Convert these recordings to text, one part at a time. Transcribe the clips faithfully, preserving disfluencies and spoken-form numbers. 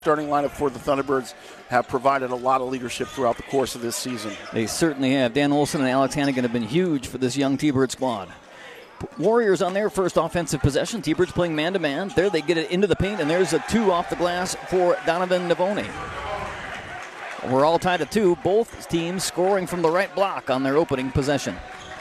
starting lineup for the Thunderbirds have provided a lot of leadership throughout the course of this season. They certainly have. Dan Olson and Alex Hannigan have been huge for this young T-Bird squad. Warriors on their first offensive possession. T-Birds playing man-to-man. There they get it into the paint, and there's a two off the glass for Donovan Navoni. We're all tied at two. Both teams scoring from the right block on their opening possession.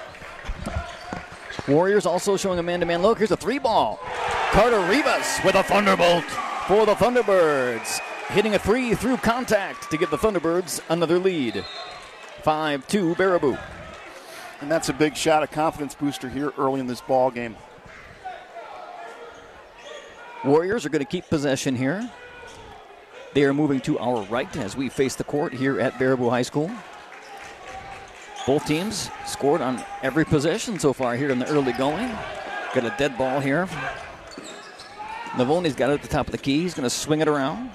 Warriors also showing a man-to-man look. Here's a three ball. Carter Rivas with a thunderbolt for the Thunderbirds. Hitting a three through contact to give the Thunderbirds another lead. five two Baraboo. And that's a big shot, a confidence booster here early in this ball game. Warriors are going to keep possession here. They are moving to our right as we face the court here at Baraboo High School. Both teams scored on every possession so far here in the early going. Got a dead ball here. Navoni's got it at the top of the key. He's going to swing it around.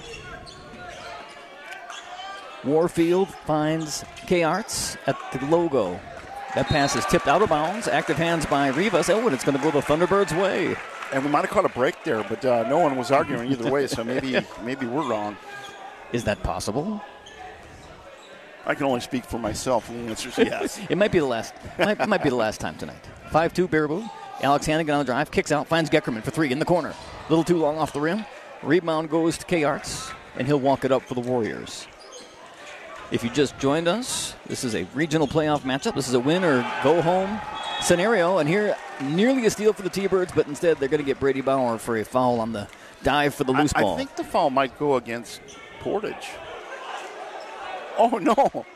Warfield finds K-Arts at the logo. That pass is tipped out of bounds. Active hands by Rivas. Oh, and it's going to go the Thunderbirds' way. And we might have caught a break there, but uh, no one was arguing either way, so maybe maybe we're wrong. Is that possible? I can only speak for myself, and the answer is yes. It might be the last. Might, might be the last time tonight. five two Baraboo. Alex Hannigan on the drive, kicks out, finds Geckerman for three in the corner. A little too long off the rim. Rebound goes to K-Arts, and he'll walk it up for the Warriors. If you just joined us, this is a regional playoff matchup. This is a win or go home scenario, and here nearly a steal for the T-Birds, but instead they're going to get Brady Bauer for a foul on the dive for the loose I, ball. I think the foul might go against Portage. Oh, no.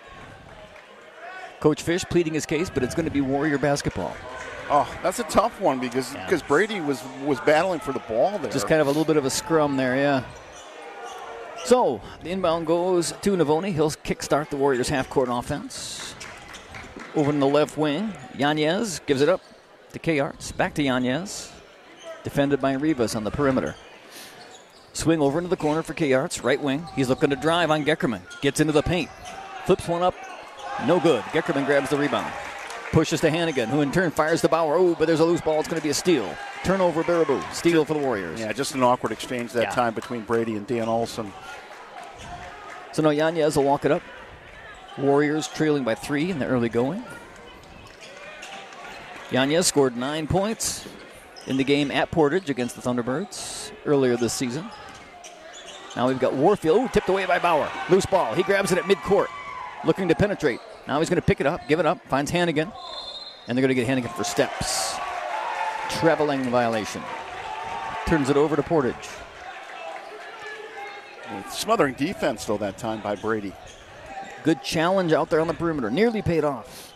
Coach Fish pleading his case, but it's going to be Warrior basketball. Oh, that's a tough one because yeah. because Brady was, was battling for the ball there. Just kind of a little bit of a scrum there, yeah. So, the inbound goes to Navoni. He'll kickstart the Warriors' half-court offense. Over in the left wing, Yanez gives it up to K-Arts. Back to Yanez. Defended by Rivas on the perimeter. Swing over into the corner for K-Arts, right wing. He's looking to drive on Geckerman. Gets into the paint. Flips one up. No good. Geckerman grabs the rebound. Pushes to Hannigan, who in turn fires to Bauer. Oh, but there's a loose ball. It's going to be a steal. Turnover, Baraboo. Steal for the Warriors. Yeah, just an awkward exchange that yeah. time between Brady and Dan Olson. So now Yanez will walk it up. Warriors trailing by three in the early going. Yanez scored nine points in the game at Portage against the Thunderbirds earlier this season. Now we've got Warfield. Ooh, tipped away by Bauer. Loose ball. He grabs it at midcourt. Looking to penetrate. Now he's going to pick it up, give it up, finds Hannigan. And they're going to get Hannigan for steps. Traveling violation. Turns it over to Portage. Smothering defense, though, that time by Brady. Good challenge out there on the perimeter. Nearly paid off.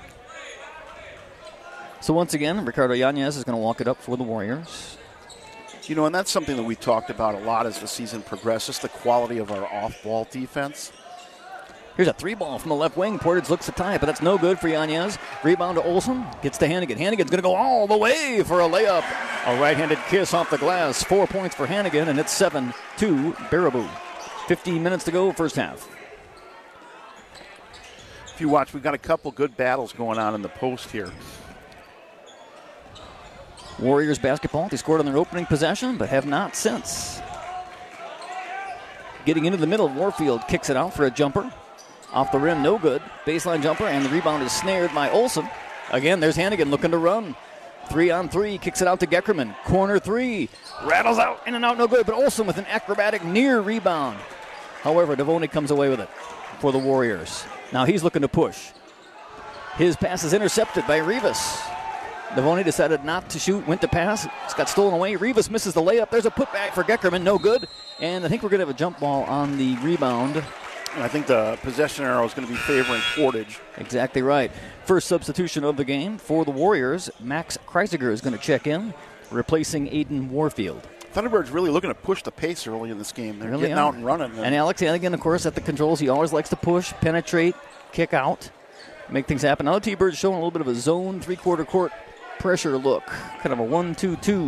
So once again, Ricardo Yanez is going to walk it up for the Warriors. You know, and that's something that we talked about a lot as the season progressed, just the quality of our off-ball defense. Here's a three ball from the left wing. Portage looks to tie it, but that's no good for Yanez. Rebound to Olson. Gets to Hannigan. Hannigan's going to go all the way for a layup. A right-handed kiss off the glass. Four points for Hannigan, and it's seven two Baraboo. fifteen minutes to go, first half. If you watch, we've got a couple good battles going on in the post here. Warriors basketball. They scored on their opening possession, but have not since. Getting into the middle, Warfield kicks it out for a jumper. Off the rim, no good. Baseline jumper, and the rebound is snared by Olson. Again, there's Hannigan looking to run. Three on three, kicks it out to Geckerman. Corner three, rattles out, in and out, no good. But Olson with an acrobatic near rebound. However, Navoni comes away with it for the Warriors. Now he's looking to push. His pass is intercepted by Rivas. Navoni decided not to shoot, went to pass. It's got stolen away. Rivas misses the layup. There's a putback for Geckerman, no good. And I think we're going to have a jump ball on the rebound. And I think the possession arrow is going to be favoring Portage. Exactly right. First substitution of the game for the Warriors. Max Kreisiger is going to check in, replacing Aiden Warfield. Thunderbirds really looking to push the pace early in this game. They're really getting are. out and running. And Alex Hannigan, of course, at the controls. He always likes to push, penetrate, kick out, make things happen. Now the T-Birds showing a little bit of a zone three-quarter court pressure look. Kind of a one two two.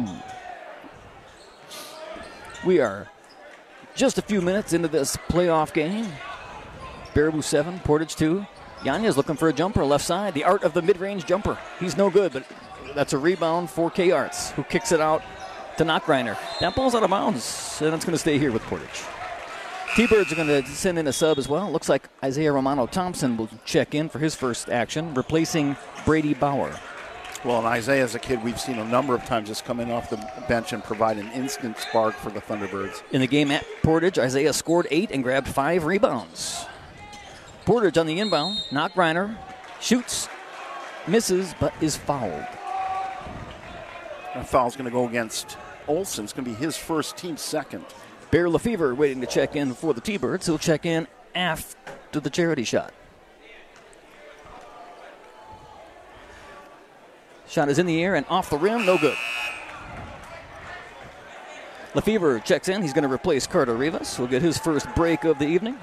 We are just a few minutes into this playoff game. Baraboo seven, Portage two. Yanez looking for a jumper, left side. The art of the mid-range jumper. He's no good, but that's a rebound for K-Arts, who kicks it out to Knockgrinder. That ball's out of bounds, and it's going to stay here with Portage. T-Birds are going to send in a sub as well. Looks like Isaiah Romano Thompson will check in for his first action, replacing Brady Bauer. Well, and Isaiah's a kid we've seen a number of times just come in off the bench and provide an instant spark for the Thunderbirds. In the game at Portage, Isaiah scored eight and grabbed five rebounds. Portage on the inbound. Knockreiner shoots, misses, but is fouled. That foul's going to go against Olson. It's going to be his first, team second. Bear Lefevre waiting to check in for the T-Birds. He'll check in after the charity shot. Shot is in the air and off the rim, no good. Lefevre checks in. He's going to replace Carter Rivas. He'll get his first break of the evening.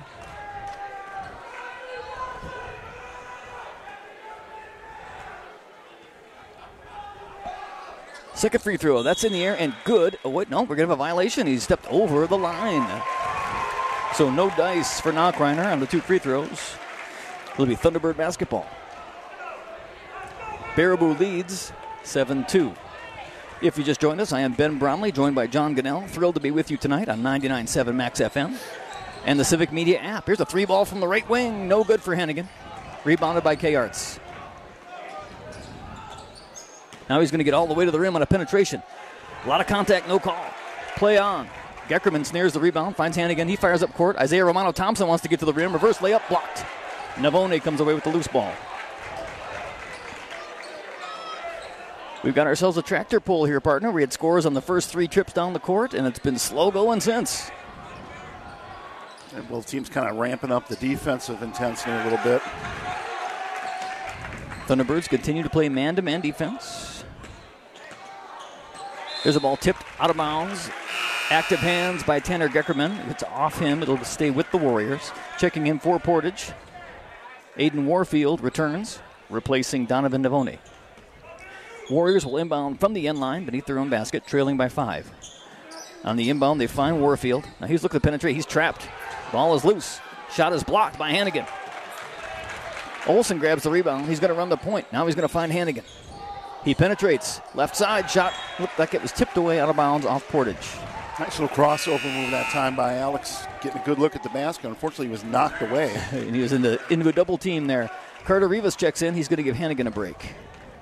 Second free throw. That's in the air and good. Oh, wait, no, we're going to have a violation. He stepped over the line. So no dice for Knockreiner on the two free throws. It'll be Thunderbird basketball. Baraboo leads seven two. If you just joined us, I am Ben Bromley, joined by John Gunnell. Thrilled to be with you tonight on ninety-nine point seven Max F M and the Civic Media app. Here's a three ball from the right wing. No good for Hennigan. Rebounded by K-Arts. Now he's going to get all the way to the rim on a penetration. A lot of contact, no call. Play on. Geckerman snares the rebound, finds Hannigan. He fires up court. Isaiah Romano Thompson wants to get to the rim. Reverse layup blocked. Navone comes away with the loose ball. We've got ourselves a tractor pull here, partner. We had scores on the first three trips down the court, and it's been slow going since. And both teams kind of ramping up the defensive intensity a little bit. Thunderbirds continue to play man-to-man defense. There's a ball tipped out of bounds. Active hands by Tanner Geckerman. If it's off him, it'll stay with the Warriors. Checking in for Portage. Aiden Warfield returns, replacing Donovan Navone. Warriors will inbound from the end line beneath their own basket, trailing by five. On the inbound, they find Warfield. Now he's looking to penetrate. He's trapped. Ball is loose. Shot is blocked by Hannigan. Olson grabs the rebound. He's going to run the point. Now he's going to find Hannigan. He penetrates. Left side shot. Looked like it was tipped away out of bounds off Portage. Nice little crossover move that time by Alex. Getting a good look at the basket. Unfortunately, he was knocked away. And he was in the, into a double team there. Carter Rivas checks in. He's going to give Hannigan a break.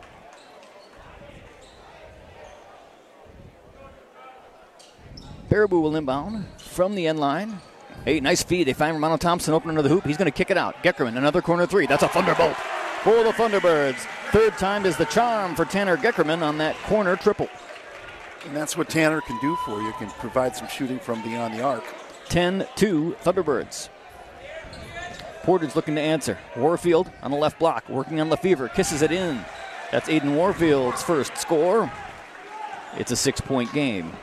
Baraboo will inbound from the end line. Hey, nice feed. They find Romano Thompson open under the hoop. He's going to kick it out. Geckerman, another corner three. That's a Thunderbolt for the Thunderbirds. Third time is the charm for Tanner Geckerman on that corner triple. And that's what Tanner can do for you. Can provide some shooting from beyond the arc. ten two Thunderbirds. Portage looking to answer. Warfield on the left block, working on Lefevre. Kisses it in. That's Aiden Warfield's first score. It's a six-point game.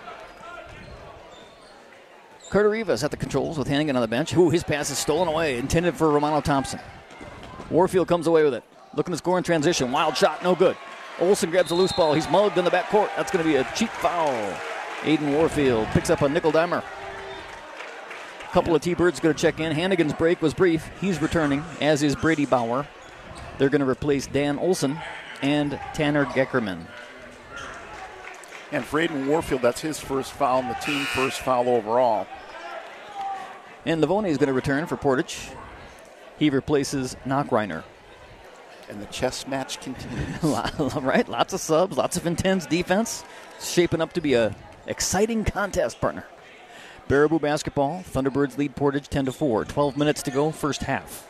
Carter Rivas at the controls with Hannigan on the bench. Ooh, his pass is stolen away, intended for Romano Thompson. Warfield comes away with it. Looking to score in transition. Wild shot, no good. Olson grabs a loose ball. He's mugged in the backcourt. That's going to be a cheap foul. Aiden Warfield picks up a nickel dimer. A couple of T-Birds going to check in. Hannigan's break was brief. He's returning, as is Brady Bauer. They're going to replace Dan Olson and Tanner Geckerman. And for Aiden Warfield, that's his first foul and the team first foul overall. And Navone is going to return for Portage. He replaces Knockreiner. And the chess match continues. Right, lots of subs, lots of intense defense. It's shaping up to be a exciting contest, partner. Baraboo basketball. Thunderbirds lead Portage ten to four. twelve minutes to go, first half.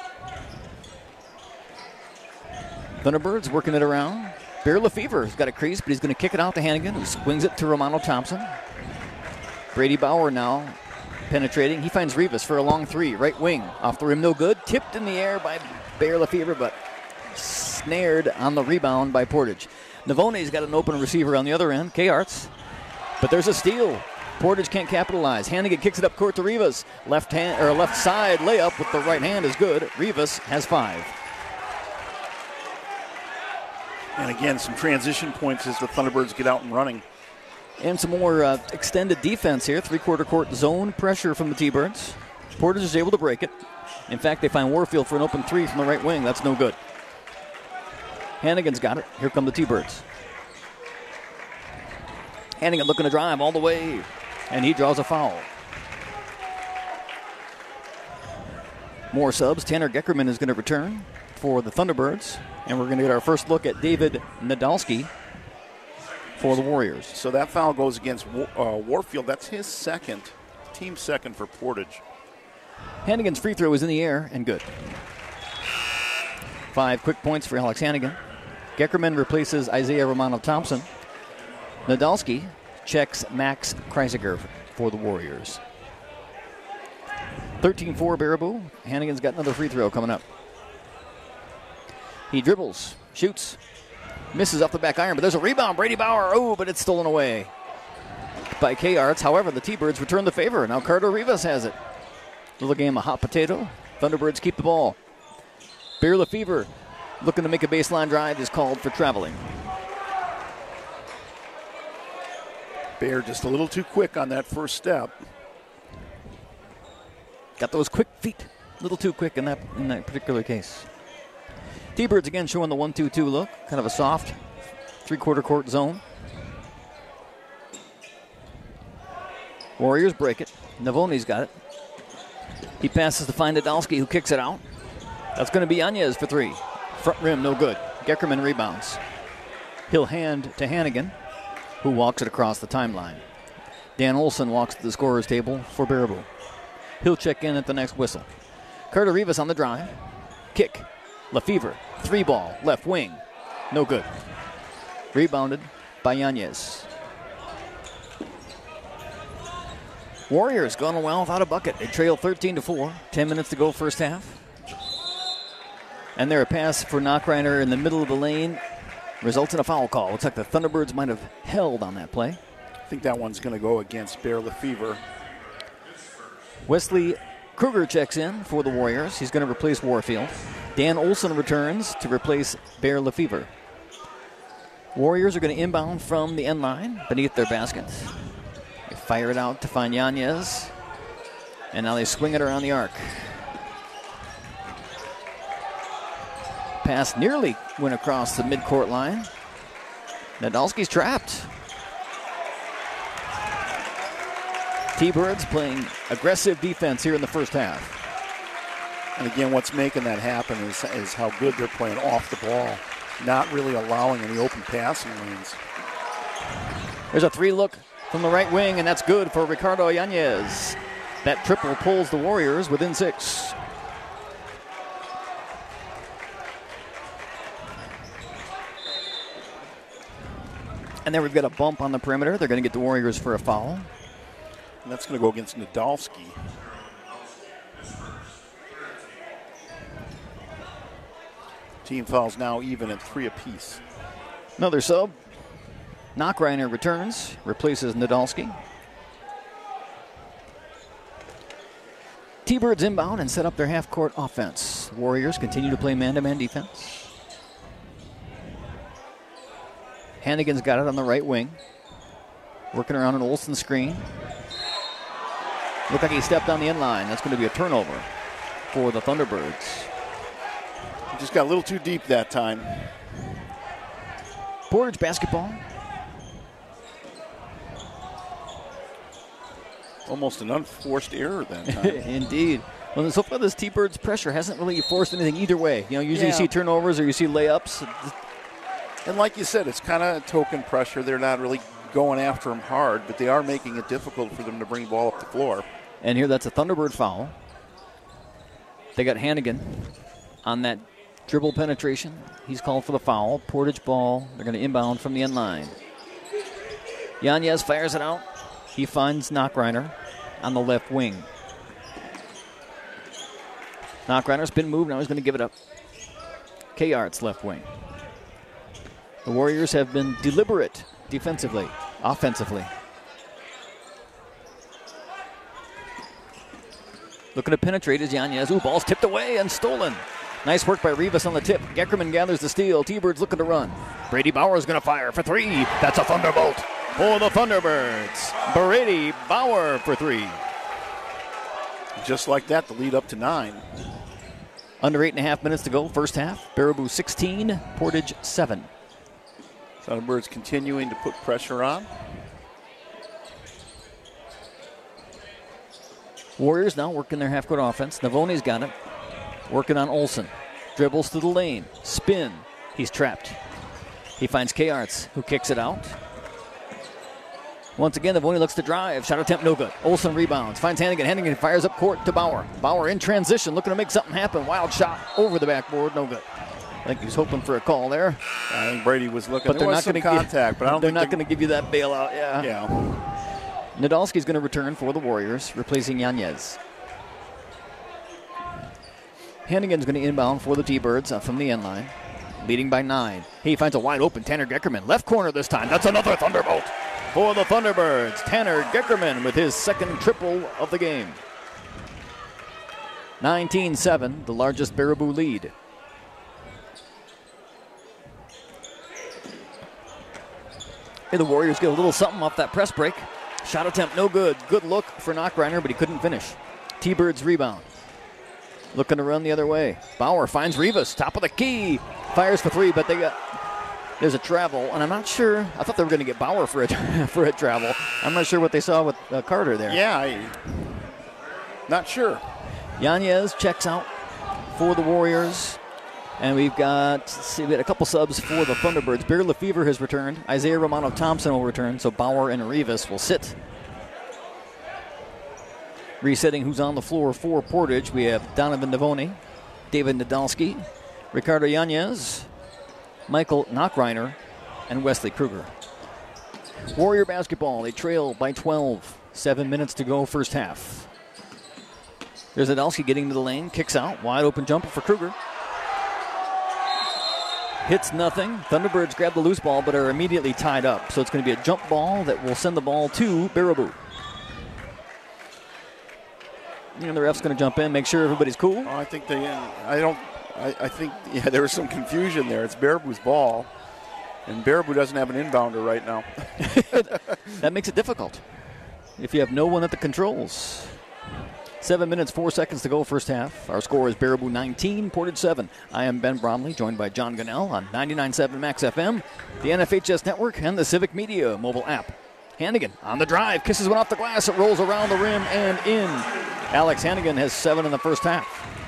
Thunderbirds working it around. Bear Lefevre's got a crease, but he's going to kick it out to Hannigan, who swings it to Romano Thompson. Brady Bauer now penetrating. He finds Rivas for a long three. Right wing. Off the rim, no good. Tipped in the air by Bear Lefevre, but snared on the rebound by Portage. Navone's got an open receiver on the other end, K-Arts. But there's a steal. Portage can't capitalize. Hannigan kicks it up court to Rivas. Left hand or left side layup with the right hand is good. Rivas has five. And again, some transition points as the Thunderbirds get out and running. And some more uh, extended defense here. Three-quarter court zone pressure from the T-Birds. Portage is able to break it. In fact, they find Warfield for an open three from the right wing. That's no good. Hannigan's got it. Here come the T-Birds. Hannigan looking to drive all the way, and he draws a foul. More subs. Tanner Geckerman is going to return for the Thunderbirds. And we're going to get our first look at David Nadolski for the Warriors. So that foul goes against uh, Warfield. That's his second, team second for Portage. Hannigan's free throw is in the air and good. Five quick points for Alex Hannigan. Geckerman replaces Isaiah Romano-Thompson. Nadolski checks Max Kreisiger for the Warriors. thirteen four Baraboo. Hannigan's got another free throw coming up. He dribbles, shoots, misses off the back iron, but there's a rebound. Brady Bauer, oh, but it's stolen away by K-Arts. However, the T-Birds return the favor. Now Carter Rivas has it. Little game of hot potato. Thunderbirds keep the ball. Bear Lefevre looking to make a baseline drive is called for traveling. Bear just a little too quick on that first step. Got those quick feet. A little too quick in that in that particular case. T-Birds again showing the one two two look. Kind of a soft three-quarter court zone. Warriors break it. Navoni's got it. He passes to find Nadolski, who kicks it out. That's going to be Yanez for three. Front rim, no good. Geckerman rebounds. He'll hand to Hannigan, who walks it across the timeline. Dan Olson walks to the scorer's table for Baraboo. He'll check in at the next whistle. Carter Rivas on the drive. Kick. Lefevre. Three ball. Left wing. No good. Rebounded by Yanez. Warriors going well without a bucket. They trail thirteen to four. Ten minutes to go first half. And there a pass for Knockreiner in the middle of the lane. Results in a foul call. Looks like the Thunderbirds might have held on that play. I think that one's going to go against Bear Lefevre. Wesley Kruger checks in for the Warriors. He's going to replace Warfield. Dan Olson returns to replace Bear Lefevre. Warriors are going to inbound from the end line beneath their basket. They fire it out to find Yanez. And now they swing it around the arc. Pass nearly went across the midcourt line. Nadolski's trapped. T-Birds playing aggressive defense here in the first half. And again, what's making that happen is, is how good they're playing off the ball, not really allowing any open passing lanes. There's a three look from the right wing, and that's good for Ricardo Yanez. That triple pulls the Warriors within six. And then we've got a bump on the perimeter. They're going to get the Warriors for a foul. And that's going to go against Nadolski. Team fouls now even at three apiece. Another sub. Knockreiner returns, replaces Nadolski. T-Birds inbound and set up their half-court offense. Warriors continue to play man-to-man defense. Hannigan's got it on the right wing. Working around an Olsen screen. Looked like he stepped on the end line. That's going to be a turnover for the Thunderbirds. He just got a little too deep that time. Portage basketball. Almost an unforced error that time. Indeed. Well, so far this T-Birds pressure hasn't really forced anything either way. You know, usually Yeah. you see turnovers or you see layups. And like you said, it's kind of token pressure. They're not really going after them hard, but they are making it difficult for them to bring the ball up the floor. And here, that's a Thunderbird foul. They got Hannigan on that dribble penetration. He's called for the foul. Portage ball. They're going to inbound from the end line. Yanez fires it out. He finds Knockreiner on the left wing. Knockreiner's been moved. Now he's going to give it up. K-Arts left wing. The Warriors have been deliberate defensively, offensively. Looking to penetrate is Yanez. Ooh, ball's tipped away and stolen. Nice work by Rivas on the tip. Geckerman gathers the steal. T-Birds looking to run. Brady Bauer is going to fire for three. That's a thunderbolt for the Thunderbirds. Brady Bauer for three. Just like that, the lead up to nine. Under eight and a half minutes to go, first half. Baraboo sixteen, Portage seven. Thunderbirds continuing to put pressure on. Warriors now working their half-court offense. Navoni's got it. Working on Olson. Dribbles to the lane. Spin. He's trapped. He finds K-Arts, who kicks it out. Once again, Avoni looks to drive. Shot attempt no good. Olson rebounds. Finds Hannigan. Hannigan fires up court to Bauer. Bauer in transition, looking to make something happen. Wild shot over the backboard. No good. I think he was hoping for a call there. I think Brady was looking. But there they're was not going some to contact, but I don't they're think not going to give you that bailout. Yeah. Yeah. Nadolski's going to return for the Warriors, replacing Yanez. Hannigan's going to inbound for the T-Birds uh, from the end line, leading by nine. He finds a wide open Tanner Geckerman. Left corner this time. That's another Thunderbolt for the Thunderbirds. Tanner Geckerman with his second triple of the game. nineteen seven, the largest Baraboo lead. And the Warriors get a little something off that press break. Shot attempt no good. Good look for Knockreiner, but he couldn't finish. T-Birds rebound. Looking to run the other way. Bauer finds Rivas, top of the key. Fires for three, but they got there's a travel, and I'm not sure. I thought they were going to get Bauer for a for a travel. I'm not sure what they saw with uh, Carter there. Yeah, I, not sure. Yanez checks out for the Warriors, and we've got let's see, we had a couple subs for the Thunderbirds. Bear Lefevre has returned. Isaiah Romano Thompson will return, so Bauer and Rivas will sit. Resetting who's on the floor for Portage, we have Donovan Navoni, David Nadolski, Ricardo Yanez, Michael Knockreiner, and Wesley Kruger. Warrior basketball, they trail by twelve. Seven minutes to go, first half. There's Nadolski getting to the lane, kicks out, wide open jumper for Kruger. Hits nothing. Thunderbirds grab the loose ball but are immediately tied up. So it's going to be a jump ball that will send the ball to Baraboo. And the ref's going to jump in, make sure everybody's cool. Oh, I think they, I don't, I, I think, yeah, there was some confusion there. It's Baraboo's ball, and Baraboo doesn't have an inbounder right now. That makes it difficult if you have no one at the controls. Seven minutes, four seconds to go, first half. Our score is Baraboo nineteen, Portage seven. I am Ben Bromley, joined by John Gunnell on ninety-nine point seven Max F M, the N F H S Network, and the Civic Media mobile app. Hannigan on the drive, kisses one off the glass. It rolls around the rim and in. Alex Hannigan has seven in the first half.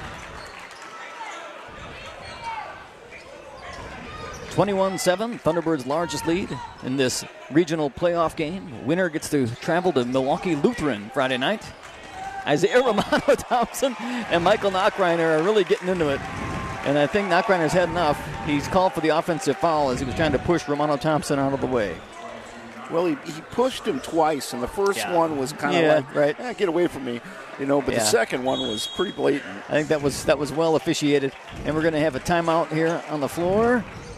twenty-one seven, Thunderbirds' largest lead in this regional playoff game. Winner gets to travel to Milwaukee Lutheran Friday night. Isaiah Romano Thompson and Michael Knockreiner are really getting into it. And I think Knockreiner's had enough. He's called for the offensive foul as he was trying to push Romano Thompson out of the way. Well, he, he pushed him twice, and the first Yeah. one was kind of Yeah, like, right. eh, get away from me, you know, but Yeah. the second one was pretty blatant. I think that was that was well officiated. And we're going to have a timeout here on the floor.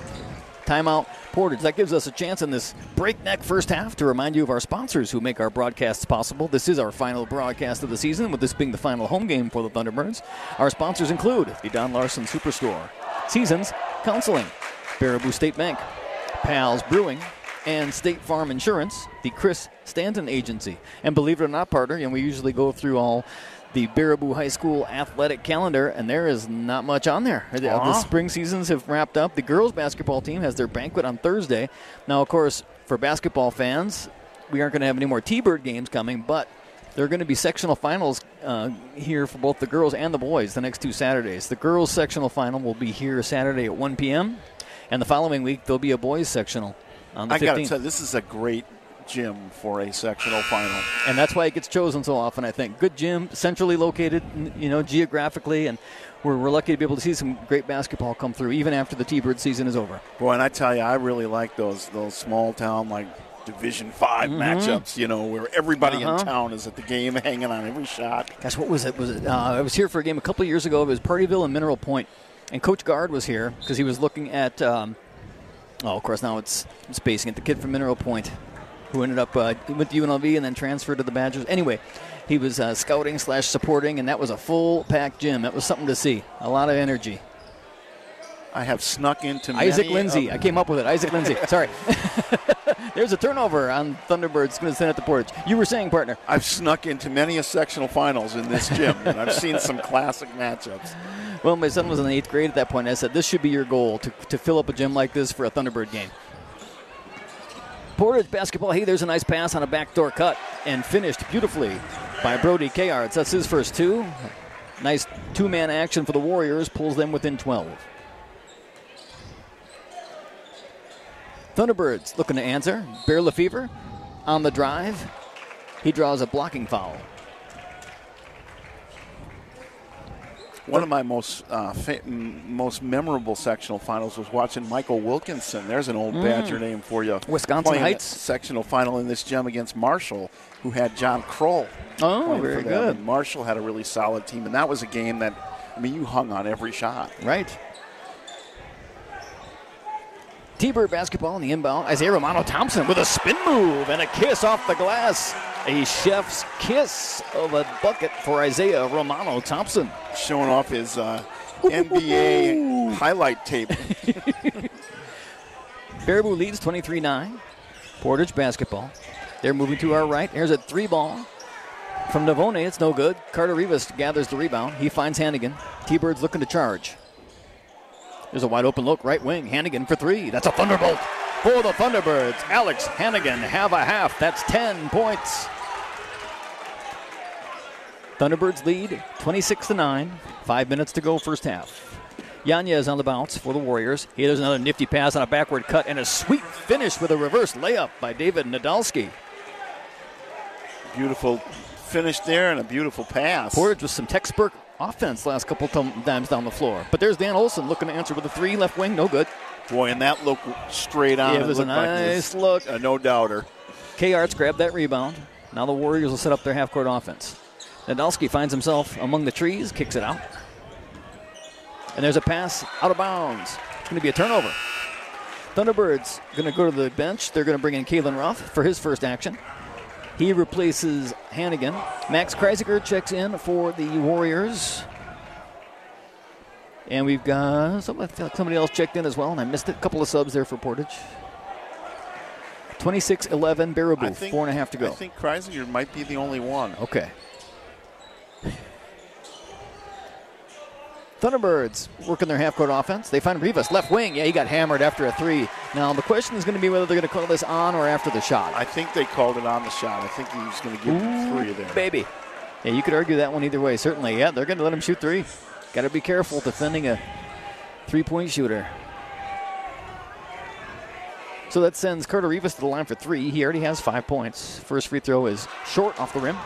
Timeout, Portage. That gives us a chance in this breakneck first half to remind you of our sponsors who make our broadcasts possible. This is our final broadcast of the season, with this being the final home game for the Thunderbirds. Our sponsors include the Don Larson Superstore, Seasons Counseling, Baraboo State Bank, Pals Brewing, and State Farm Insurance, the Chris Stanton Agency. And believe it or not, partner, and we usually go through all the Baraboo High School athletic calendar, and there is not much on there. The, Uh-huh. the spring seasons have wrapped up. The girls basketball team has their banquet on Thursday. Now, of course, for basketball fans, we aren't going to have any more T-Bird games coming, but there are going to be sectional finals uh, here for both the girls and the boys the next two Saturdays. The girls sectional final will be here Saturday at one p.m., and the following week there'll be a boys sectional on the I got to fifteenth. tell you, this is a great gym for a sectional final. And that's why it gets chosen so often, I think. Good gym, centrally located, you know, geographically, and we're, we're lucky to be able to see some great basketball come through even after the T-Bird season is over. Boy, and I tell you, I really like those those small town, like, Division Five Mm-hmm. matchups, you know, where everybody Uh-huh. in town is at the game hanging on every shot. Gosh, what was it? Was it? Uh, I was here for a game a couple of years ago. It was Partyville and Mineral Point, and Coach Guard was here because he was looking at, um, oh, of course, now it's I'm spacing it, the kid from Mineral Point, who ended up uh, went to U N L V and then transferred to the Badgers. Anyway, he was uh, scouting slash supporting, and that was a full-packed gym. That was something to see. A lot of energy. I have snuck into Isaac many Lindsay. of- I came up with it. Isaac Lindsay. Sorry. There's a turnover on Thunderbirds. Going to send it to Portage. You were saying, partner. I've snuck into many a sectional finals in this gym, and I've seen some classic matchups. Well, my son was in the eighth grade at that point. I said, this should be your goal, to, to fill up a gym like this for a Thunderbird game. Portage basketball. Hey, there's a nice pass on a backdoor cut and finished beautifully by Brody K-Arts. That's his first two. Nice Two-man action for the Warriors pulls them within twelve. Thunderbirds looking to answer. Bear Lefevre on the drive. He draws a blocking foul. One of my most uh, fa- most memorable sectional finals was watching Michael Wilkinson. There's an old mm. Badger name for you. Wisconsin playing Heights. Sectional final in this gem against Marshall, who had John Kroll. Oh, very good. And Marshall had a really solid team, and that was a game that, I mean, you hung on every shot. Right. T-Bird basketball in the inbound. Isaiah Romano Thompson with a spin move and a kiss off the glass. A chef's kiss of a bucket for Isaiah Romano Thompson. Showing off his uh, N B A highlight tape. Baraboo leads twenty-three nine. Portage basketball. They're moving to our right. Here's a three ball from Navone. It's no good. Carter Rivas gathers the rebound. He finds Hannigan. T-Birds looking to charge. There's a wide open look, right wing. Hannigan for three. That's a thunderbolt for the Thunderbirds. Alex Hannigan have a half. That's ten points. Thunderbirds lead twenty-six to nine. Five minutes to go first half. Yanez on the bounce for the Warriors. Here there's another nifty pass on a backward cut and a sweet finish with a reverse layup by David Nadolski. Beautiful finish there and a beautiful pass. Portage with some textbook offense last couple times down the floor. But there's Dan Olson looking to answer with a three. Left wing, no good. Boy, and that look straight on. Yeah, it was it a nice like look. A no doubter. K. Arts grabbed that rebound. Now the Warriors will set up their half-court offense. Nadolski finds himself among the trees, kicks it out. And there's a pass out of bounds. It's going to be a turnover. Thunderbirds going to go to the bench. They're going to bring in Kalen Ruff for his first action. He replaces Hannigan. Max Kreisiger checks in for the Warriors. And we've got somebody else checked in as well, and I missed it. A couple of subs there for Portage. twenty-six eleven, Baraboo, think, four and a half to go. I think Kreisiger might be the only one. Okay. Thunderbirds working their half-court offense. They find Rivas, left wing. Yeah, he got hammered after a three. Now, the question is going to be whether they're going to call this on or after the shot. I think they called it on the shot. I think he was going to give him three there. Baby. Yeah, you could argue that one either way, certainly. Yeah, they're going to let him shoot three. Got to be careful defending a three-point shooter. So that sends Carter Rivas to the line for three. He already has five points. First free throw is short off the rim.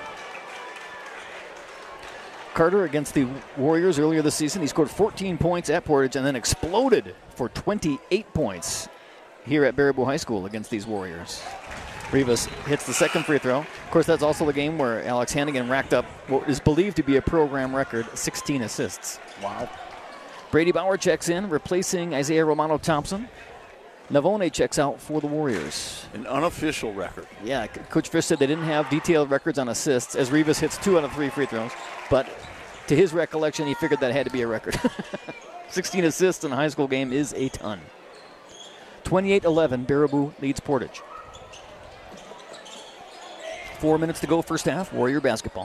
Carter against the Warriors earlier this season. He scored fourteen points at Portage and then exploded for twenty-eight points here at Baraboo High School against these Warriors. Rivas hits the second free throw. Of course, that's also the game where Alex Hannigan racked up what is believed to be a program record, sixteen assists. Wow. Brady Bauer checks in, replacing Isaiah Romano Thompson. Navone checks out for the Warriors. An unofficial record. Yeah, Coach Fish said they didn't have detailed records on assists as Rivas hits two out of three free throws. But to his recollection, he figured that had to be a record. sixteen assists in a high school game is a ton. twenty-eight eleven, Baraboo leads Portage. Four minutes to go first half, Warrior basketball.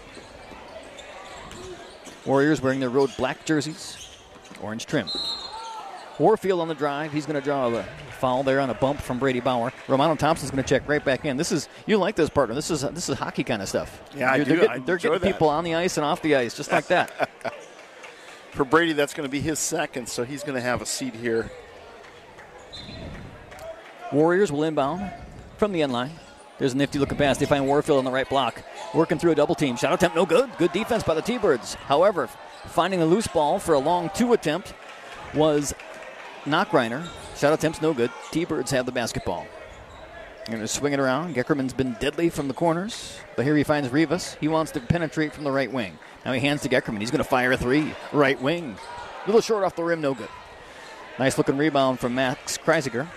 Warriors wearing their road black jerseys, orange trim. Warfield on the drive. He's going to draw a foul there on a bump from Brady Bauer. Romano Thompson's going to check right back in. This is you like this partner. This is this is hockey kind of stuff. Yeah, I they're, do. They're getting, I they're getting that. people on the ice and off the ice just like that. For Brady, that's going to be his second, so he's going to have a seat here. Warriors will inbound from the end line. There's a nifty looking pass. They find Warfield on the right block. Working through a double team. Shot attempt no good. Good defense by the T-Birds. However, finding a loose ball for a long two attempt was Knockreiner. Shot attempt's no good. T-Birds have the basketball. They're going to swing it around. Geckerman's been deadly from the corners. But here he finds Rivas. He wants to penetrate from the right wing. Now he hands to Geckerman. He's going to fire a three. Right wing. A little short off the rim, no good. Nice looking rebound from Max Kreisiger.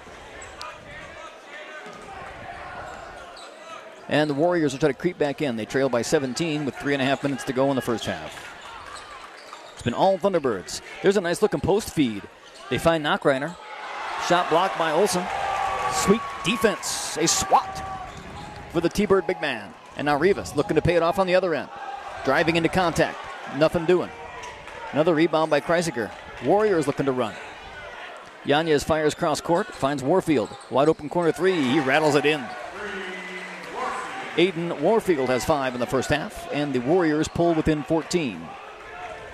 And the Warriors will try to creep back in. They trail by seventeen with three and a half minutes to go in the first half. It's been all Thunderbirds. There's a nice looking post feed. They find Knockreiner. Shot blocked by Olson. Sweet defense. A swat for the T-Bird big man. And now Rivas looking to pay it off on the other end. Driving into contact. Nothing doing. Another rebound by Kreisiger. Warriors looking to run. Yanez fires cross court. Finds Warfield. Wide open corner three. He rattles it in. Aiden Warfield has five in the first half. And the Warriors pull within fourteen.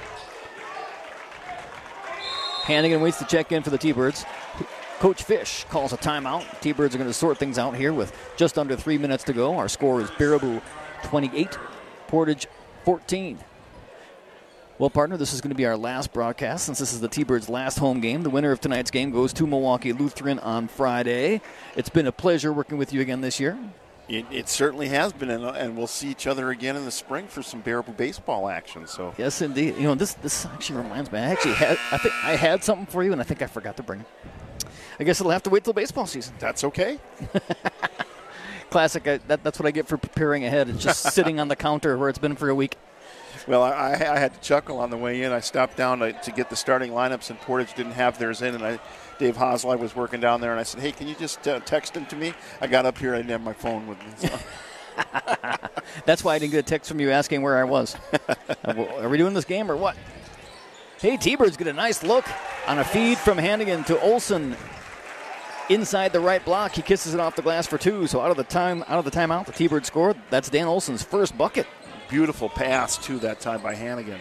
Hannigan waits to check in for the T-Birds. Coach Fish calls a timeout. T-Birds are going to sort things out here with just under three minutes to go. Our score is Baraboo twenty-eight, Portage fourteen. Well, partner, this is going to be our last broadcast since this is the T-Birds' last home game. The winner of tonight's game goes to Milwaukee Lutheran on Friday. It's been a pleasure working with you again this year. It, it certainly has been, and, and we'll see each other again in the spring for some Baraboo baseball action. So yes, indeed. You know, this this actually reminds me. I actually had I think I had something for you, and I think I forgot to bring it. I guess it'll have to wait till baseball season. That's okay. Classic. I, that, that's what I get for preparing ahead. It's just sitting on the counter where it's been for a week. Well, I, I had to chuckle on the way in. I stopped down to, to get the starting lineups, and Portage didn't have theirs in. And I, Dave Hosley was working down there, and I said, hey, can you just uh, text them to me? I got up here, I didn't have my phone with me. So. That's why I didn't get a text from you asking where I was. Are we doing this game or what? Hey, T-Birds get a nice look on a feed from Hannigan to Olson inside the right block. He kisses it off the glass for two. So out of the time, out of the timeout, the T-Birds scored. That's Dan Olson's first bucket. Beautiful pass, too, that time by Hannigan.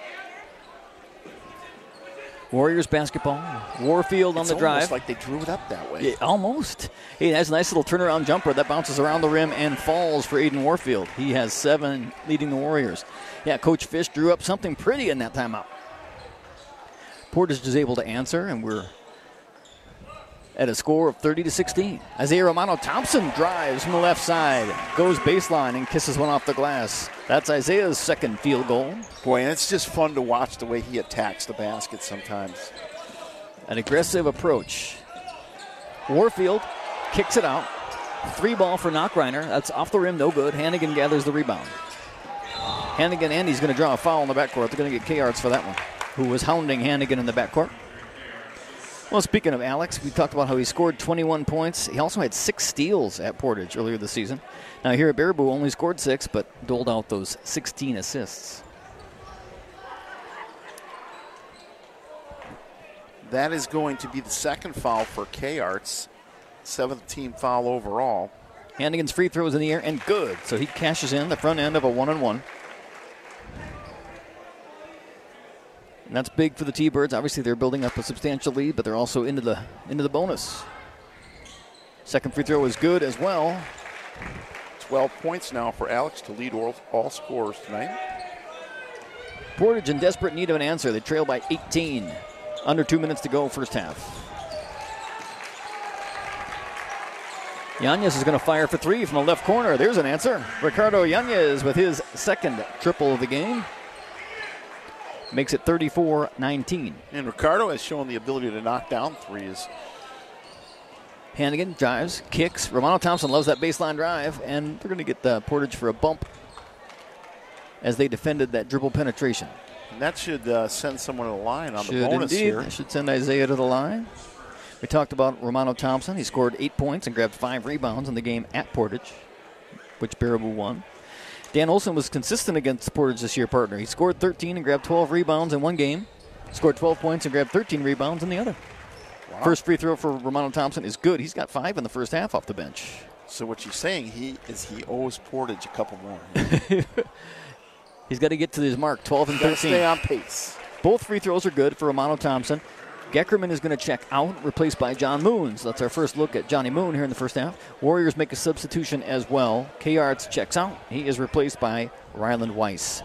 Warriors basketball. Warfield on it's the drive. Almost like they drew it up that way. Yeah, almost. He has a nice little turnaround jumper that bounces around the rim and falls for Aiden Warfield. He has seven, leading the Warriors. Yeah, Coach Fish drew up something pretty in that timeout. Portage is able to answer, and we're at a score of thirty to sixteen. Isaiah Romano Thompson drives from the left side, goes baseline and kisses one off the glass. That's Isaiah's second field goal. Boy, and it's just fun to watch the way he attacks the basket sometimes. An aggressive approach. Warfield kicks it out. Three ball for Knockreiner. That's off the rim, no good. Hannigan gathers the rebound. Hannigan and he's going to draw a foul in the backcourt. They're going to get K-Arts for that one, who was hounding Hannigan in the backcourt. Well, speaking of Alex, we talked about how he scored twenty-one points. He also had six steals at Portage earlier this season. Now here at Baraboo, only scored six, but doled out those sixteen assists. That is going to be the second foul for K-Arts, seventh team foul overall. Hannigan's free throw is in the air and good, so he cashes in the front end of a one-on-one. And that's big for the T-Birds. Obviously, they're building up a substantial lead, but they're also into the into the bonus. Second free throw is good as well. twelve points now for Alex to lead all, all scorers tonight. Portage in desperate need of an answer. They trail by eighteen. Under two minutes to go, first half. Yanez is going to fire for three from the left corner. There's an answer. Ricardo Yanez with his second triple of the game. Makes it thirty-four nineteen. And Ricardo has shown the ability to knock down threes. Hannigan drives, kicks. Romano Thompson loves that baseline drive, and they're going to get the Portage for a bump as they defended that dribble penetration. And that should uh, send someone to the line on should the bonus indeed. here. That should send Isaiah to the line. We talked about Romano Thompson. He scored eight points and grabbed five rebounds in the game at Portage, which Baraboo won. Dan Olson was consistent against Portage this year, partner. He scored thirteen and grabbed twelve rebounds in one game. Scored twelve points and grabbed thirteen rebounds in the other. Wow. Wow. First free throw for Romano Thompson is good. He's got five in the first half off the bench. So what you're saying he is he owes Portage a couple more. He's got to get to his mark, twelve and Gotta thirteen. Stay on pace. Both free throws are good for Romano Thompson. Geckerman is going to check out, replaced by John Moon. So that's our first look at Johnny Moon here in the first half. Warriors make a substitution as well. K-Arts checks out. He is replaced by Ryland Weiss.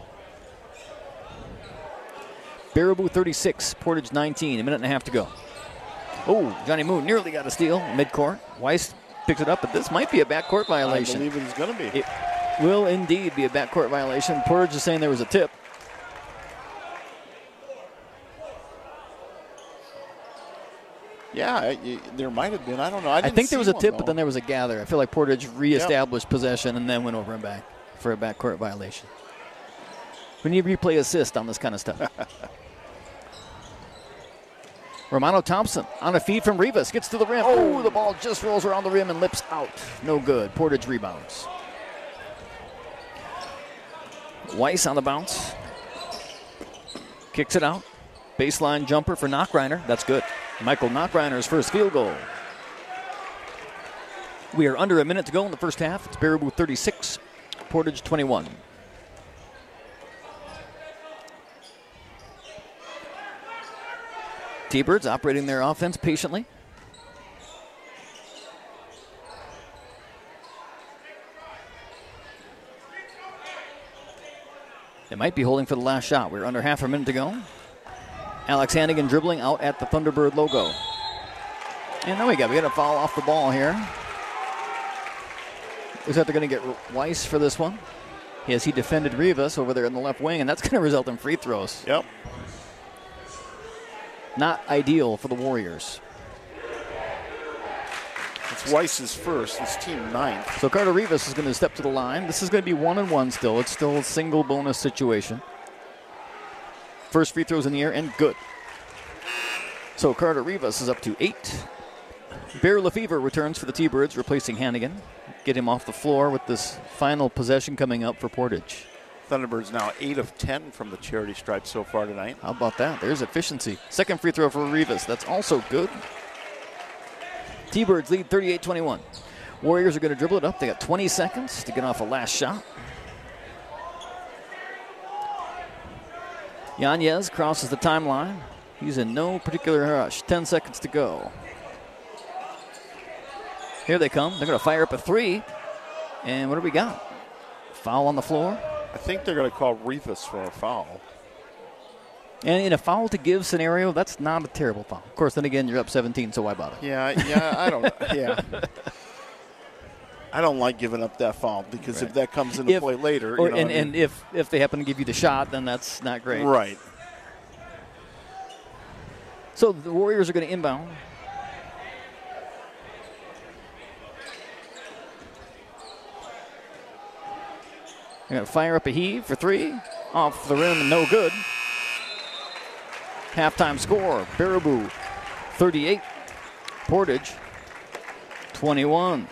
Baraboo thirty-six, Portage nineteen, a minute and a half to go. Oh, Johnny Moon nearly got a steal midcourt. Weiss picks it up, but this might be a backcourt violation. I believe it is going to be. It will indeed be a backcourt violation. Portage is saying there was a tip. Yeah, I, there might have been. I don't know. I, I didn't think there see was a one, tip, though. but then there was a gather. I feel like Portage reestablished yep. possession and then went over and back for a backcourt violation. We need replay assist on this kind of stuff. Romano Thompson on a feed from Rivas. Gets to the rim. Oh, the ball just rolls around the rim and lips out. No good. Portage rebounds. Weiss on the bounce. Kicks it out. Baseline jumper for Knockreiner. That's good. Michael Knockreiner's first field goal. We are under a minute to go in the first half. It's Baraboo thirty-six, Portage twenty-one. T-Birds operating their offense patiently. They might be holding for the last shot. We're under half a minute to go. Alex Hannigan dribbling out at the Thunderbird logo. And then we got we got a foul off the ball here. Looks like they're going to get Weiss for this one. Yes, he defended Rivas over there in the left wing, and that's going to result in free throws. Yep. Not ideal for the Warriors. It's Weiss's first. It's team ninth. So Carter Rivas is going to step to the line. This is going to be one and one still. It's still a single bonus situation. First free throws in the air and good. So Carter Rivas is up to eight. Bear Lefevre returns for the T-Birds, replacing Hannigan. Get him off the floor with this final possession coming up for Portage. Thunderbirds now eight of ten from the charity stripe so far tonight. How about that? There's efficiency. Second free throw for Rivas. That's also good. T-Birds lead thirty-eight twenty-one. Warriors are going to dribble it up. They got twenty seconds to get off a last shot. Yanez crosses the timeline. He's in no particular rush. ten seconds to go. Here they come. They're going to fire up a three. And what do we got? Foul on the floor. I think they're going to call Rivas for a foul. And in a foul to give scenario, that's not a terrible foul. Of course, then again, you're up seventeen, so why bother? Yeah, yeah, I don't, yeah. I don't like giving up that foul because right. if that comes into if, play later. Or, you know and, I mean? and if, if they happen to give you the shot, then that's not great. Right. So the Warriors are going to inbound. They're going to fire up a heave for three. Off the rim and no good. Halftime score, Baraboo thirty-eight, Portage twenty-one.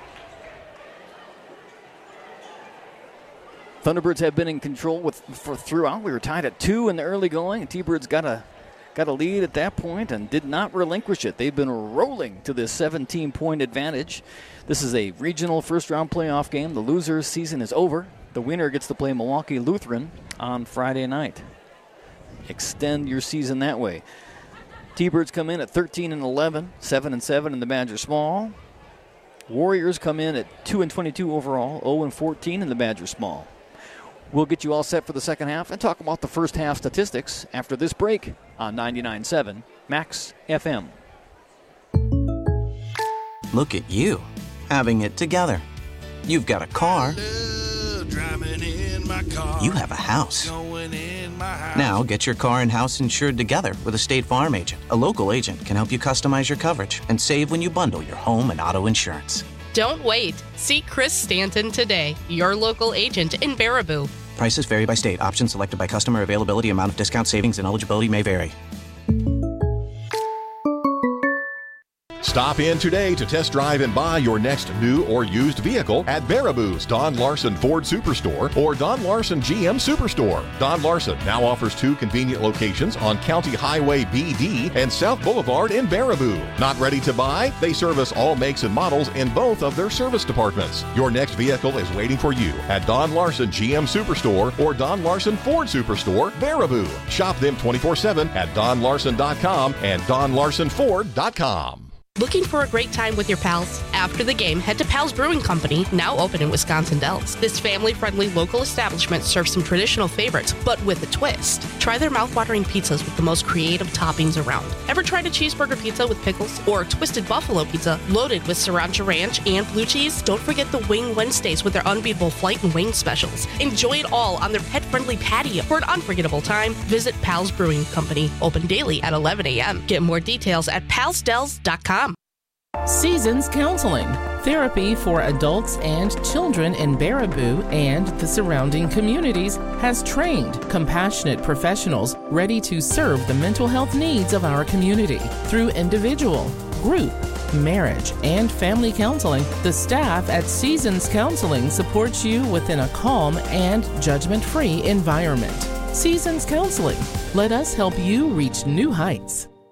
Thunderbirds have been in control with for throughout. We were tied at two in the early going. T-Birds got a got a lead at that point and did not relinquish it. They've been rolling to this seventeen-point advantage. This is a regional first-round playoff game. The loser's season is over. The winner gets to play Milwaukee Lutheran on Friday night. Extend your season that way. T-Birds come in at thirteen and eleven, seven and seven in the Badger Small. Warriors come in at two and twenty-two overall, zero and fourteen in the Badger Small. We'll get you all set for the second half and talk about the first half statistics after this break on ninety-nine point seven Max F M. Look at you, having it together. You've got a car. My car, you have a house. house. Now get your car and house insured together with a State Farm agent. A local agent can help you customize your coverage and save when you bundle your home and auto insurance. Don't wait. See Chris Stanton today, your local agent in Baraboo. Prices vary by state. Options selected by customer. Availability, amount of discount, savings, and eligibility may vary. Stop in today to test drive and buy your next new or used vehicle at Baraboo's Don Larson Ford Superstore or Don Larson G M Superstore. Don Larson now offers two convenient locations on County Highway B D and South Boulevard in Baraboo. Not ready to buy? They service all makes and models in both of their service departments. Your next vehicle is waiting for you at Don Larson G M Superstore or Don Larson Ford Superstore, Baraboo. Shop them twenty-four seven at don larson dot com and don larson ford dot com. Looking for a great time with your pals? After the game, head to Pals Brewing Company, now open in Wisconsin Dells. This family-friendly local establishment serves some traditional favorites, but with a twist. Try their mouth-watering pizzas with the most creative toppings around. Ever tried a cheeseburger pizza with pickles or a twisted buffalo pizza loaded with sriracha ranch and blue cheese? Don't forget the Wing Wednesdays with their unbeatable flight and wing specials. Enjoy it all on their pet-friendly patio. For an unforgettable time, visit Pals Brewing Company, open daily at eleven a.m. Get more details at pals dells dot com. Seasons Counseling, therapy for adults and children in Baraboo and the surrounding communities, has trained, compassionate professionals ready to serve the mental health needs of our community. Through individual, group, marriage, and family counseling, the staff at Seasons Counseling supports you within a calm and judgment-free environment. Seasons Counseling, let us help you reach new heights.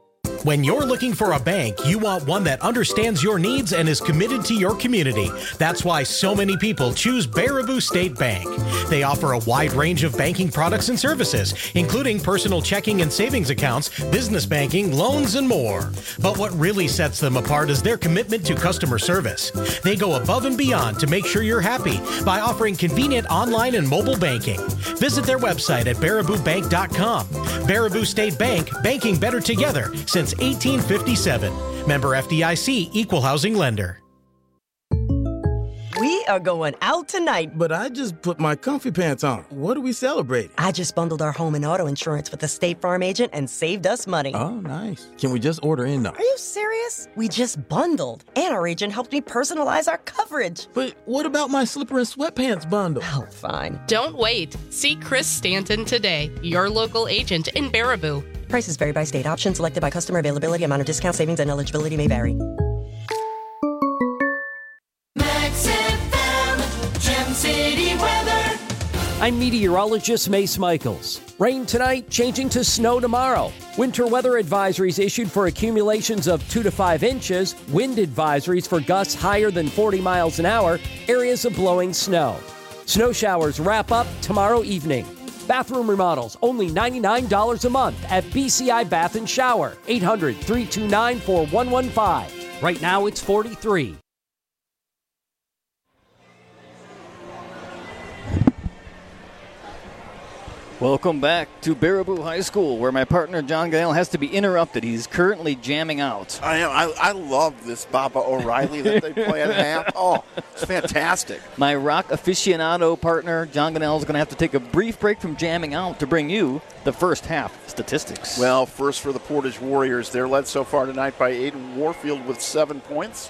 When you're looking for a bank, you want one that understands your needs and is committed to your community. That's why so many people choose Baraboo State Bank. They offer a wide range of banking products and services, including personal checking and savings accounts, business banking, loans, and more. But what really sets them apart is their commitment to customer service. They go above and beyond to make sure you're happy by offering convenient online and mobile banking. Visit their website at baraboo bank dot com. Baraboo State Bank, banking better together since eighteen fifty-seven. Member F D I C, Equal Housing Lender. We are going out tonight. But I just put my comfy pants on. What are we celebrating? I just bundled our home and auto insurance with the State Farm agent and saved us money. Oh, nice. Can we just order in now? Are you serious? We just bundled. And our agent helped me personalize our coverage. But what about my slipper and sweatpants bundle? Oh, fine. Don't wait. See Chris Stanton today, your local agent in Baraboo. Prices vary by state. Options selected by customer. Availability, amount of discount, savings, and eligibility may vary. City weather. I'm meteorologist Mace Michaels. Rain tonight, changing to snow tomorrow. Winter weather advisories issued for accumulations of two to five inches. Wind advisories for gusts higher than forty miles an hour. Areas of blowing snow. Snow showers wrap up tomorrow evening. Bathroom remodels, only ninety-nine dollars a month at B C I Bath and Shower. eight hundred, three two nine, four one one five. Right now it's forty-three. Welcome back to Baraboo High School, where my partner John Gale has to be interrupted. He's currently jamming out. I am. I, I love this Baba O'Reilly that they play at half. Oh, it's fantastic. My rock aficionado partner John Gale is going to have to take a brief break from jamming out to bring you the first half statistics. Well, first for the Portage Warriors. They're led so far tonight by Aiden Warfield with seven points.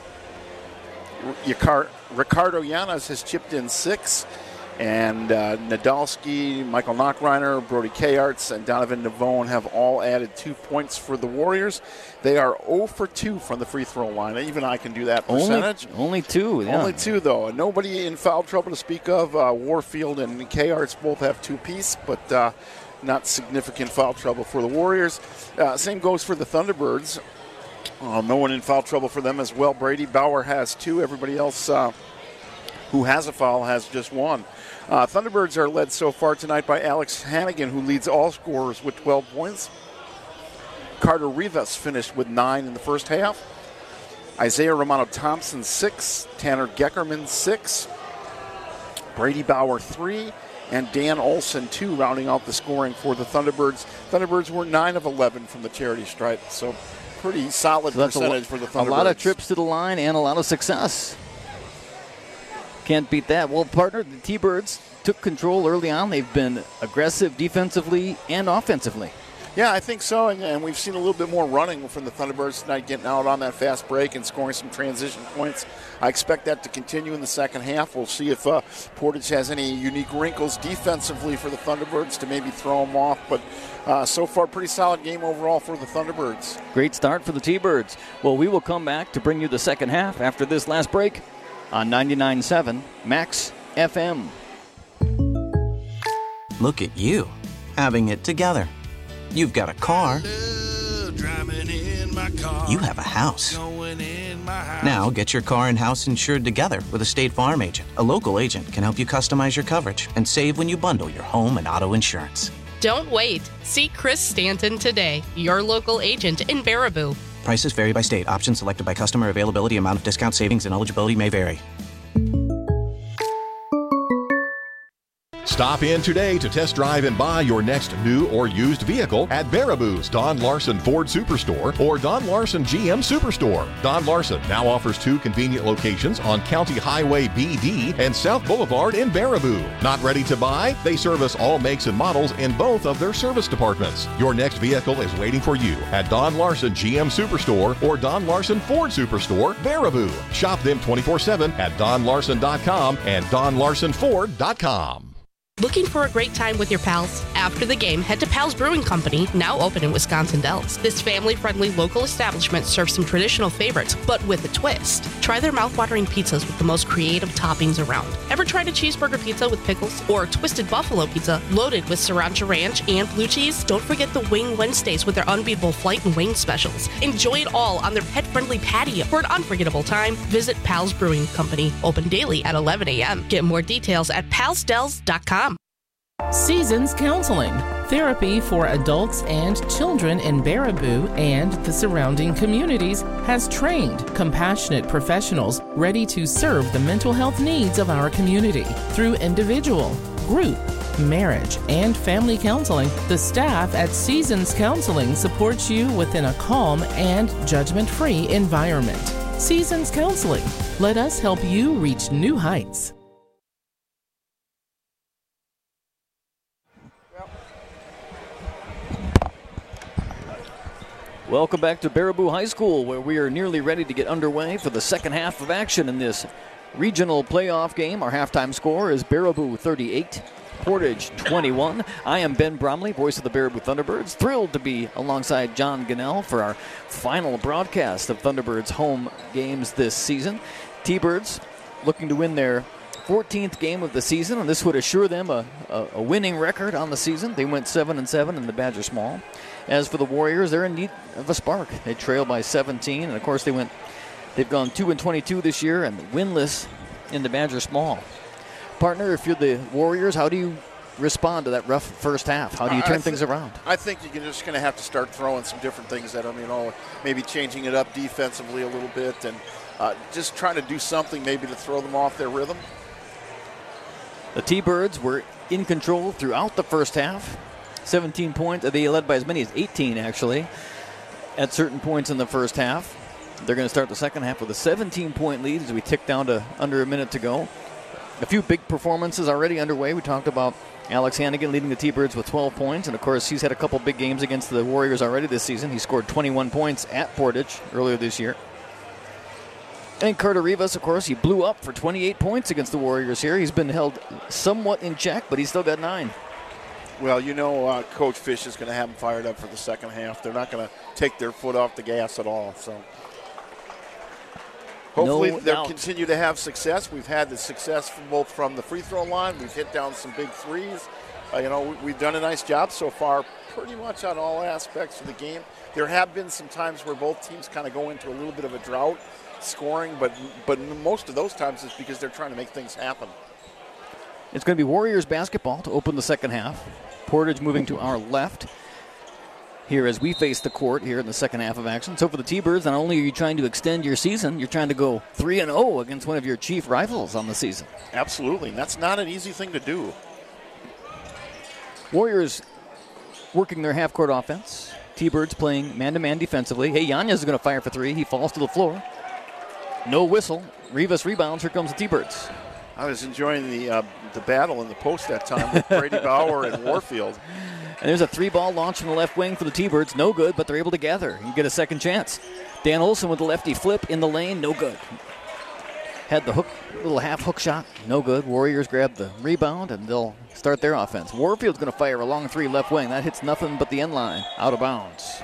Ricardo Llanes has chipped in six. And uh, Nadolski, Michael Knockreiner, Brody Kayarts, and Donovan Navone have all added two points for the Warriors. They are zero for two from the free throw line. Even I can do that percentage. Only, only two, yeah. Only two, though. Nobody in foul trouble to speak of. Uh, Warfield and Kayarts both have two apiece, but uh, not significant foul trouble for the Warriors. Uh, same goes for the Thunderbirds. Uh, no one in foul trouble for them as well. Brady Bauer has two. Everybody else uh, who has a foul has just one. Uh, Thunderbirds are led so far tonight by Alex Hannigan, who leads all scorers with twelve points. Carter Rivas finished with nine in the first half. Isaiah Romano-Thompson, six. Tanner Geckerman, six. Brady Bauer, three. And Dan Olson, two, rounding out the scoring for the Thunderbirds. Thunderbirds were nine of eleven from the charity stripe, so pretty solid so percentage a, for the Thunderbirds. A lot of trips to the line and a lot of success. Can't beat that. Well, partner, the T-Birds took control early on. They've been aggressive defensively and offensively. Yeah, I think so, and, and we've seen a little bit more running from the Thunderbirds tonight, getting out on that fast break and scoring some transition points. I expect that to continue in the second half. We'll see if uh, Portage has any unique wrinkles defensively for the Thunderbirds to maybe throw them off, but uh, so far, pretty solid game overall for the Thunderbirds. Great start for the T-Birds. Well, we will come back to bring you the second half after this last break on ninety-nine point seven Max F M. Look at you, having it together. You've got a car. car. You have a house. house. Now get your car and house insured together with a State Farm agent. A local agent can help you customize your coverage and save when you bundle your home and auto insurance. Don't wait. See Chris Stanton today, your local agent in Baraboo. Prices vary by state. Options selected by customer. Availability, amount of discount, savings, and eligibility may vary. Stop in today to test drive and buy your next new or used vehicle at Baraboo's Don Larson Ford Superstore or Don Larson G M Superstore. Don Larson now offers two convenient locations on County Highway B D and South Boulevard in Baraboo. Not ready to buy? They service all makes and models in both of their service departments. Your next vehicle is waiting for you at Don Larson G M Superstore or Don Larson Ford Superstore, Baraboo. Shop them twenty-four seven at don larson dot com and don larson ford dot com. Looking for a great time with your pals? After the game, head to Pals Brewing Company, now open in Wisconsin Dells. This family-friendly local establishment serves some traditional favorites, but with a twist. Try their mouth-watering pizzas with the most creative toppings around. Ever tried a cheeseburger pizza with pickles? Or a twisted buffalo pizza loaded with sriracha ranch and blue cheese? Don't forget the Wing Wednesdays with their unbeatable flight and wing specials. Enjoy it all on their pet-friendly patio. For an unforgettable time, visit Pals Brewing Company, open daily at eleven a.m. Get more details at pals dells dot com. Seasons Counseling, therapy for adults and children in Baraboo and the surrounding communities, has trained compassionate professionals ready to serve the mental health needs of our community. Through individual, group, marriage, and family counseling, the staff at Seasons Counseling supports you within a calm and judgment-free environment. Seasons Counseling. Let us help you reach new heights. Welcome back to Baraboo High School, where we are nearly ready to get underway for the second half of action in this regional playoff game. Our halftime score is Baraboo thirty-eight, Portage twenty-one. I am Ben Bromley, voice of the Baraboo Thunderbirds. Thrilled to be alongside John Gannell for our final broadcast of Thunderbirds home games this season. T-Birds looking to win their fourteenth game of the season, and this would assure them a, a, a winning record on the season. They went seven and seven in the Badger Small. As for the Warriors, they're in need of a spark. They trail by seventeen, and of course they went. They've gone two and twenty-two this year and winless in the Badger Small. Partner, if you're the Warriors, how do you respond to that rough first half? How do you turn th- things around? I think you're just going to have to start throwing some different things at them. You know, maybe changing it up defensively a little bit, and uh, just trying to do something maybe to throw them off their rhythm. The T-Birds were in control throughout the first half. seventeen points. They led by as many as eighteen, actually, at certain points in the first half. They're going to start the second half with a seventeen-point lead as we tick down to under a minute to go. A few big performances already underway. We talked about Alex Hannigan leading the T-Birds with twelve points, and of course he's had a couple big games against the Warriors already this season. He scored twenty-one points at Portage earlier this year. And Carter Rivas, of course, he blew up for twenty-eight points against the Warriors here. He's been held somewhat in check, but he's still got nine. Well, you know, uh, Coach Fish is going to have them fired up for the second half. They're not going to take their foot off the gas at all. So hopefully no they'll doubt. continue to have success. We've had the success from both from the free throw line. We've hit down some big threes. Uh, you know, we, we've done a nice job so far pretty much on all aspects of the game. There have been some times where both teams kind of go into a little bit of a drought scoring, but but most of those times is because they're trying to make things happen. It's going to be Warriors basketball to open the second half. Portage moving to our left here as we face the court here in the second half of action. So for the T-Birds, not only are you trying to extend your season, you're trying to go three and oh against one of your chief rivals on the season. Absolutely, and that's not an easy thing to do. Warriors working their half-court offense. T-Birds playing man-to-man defensively. Hey, Yanez is going to fire for three. He falls to the floor. No whistle. Rivas rebounds. Here comes the T-Birds. I was enjoying the uh, the battle in the post that time with Brady Bauer and Warfield. And there's a three-ball launch from the left wing for the T-Birds. No good, but they're able to gather and get a second chance. Dan Olson with the lefty flip in the lane. No good. Had the hook, little half hook shot. No good. Warriors grab the rebound, and they'll start their offense. Warfield's going to fire a long three left wing. That hits nothing but the end line. Out of bounds.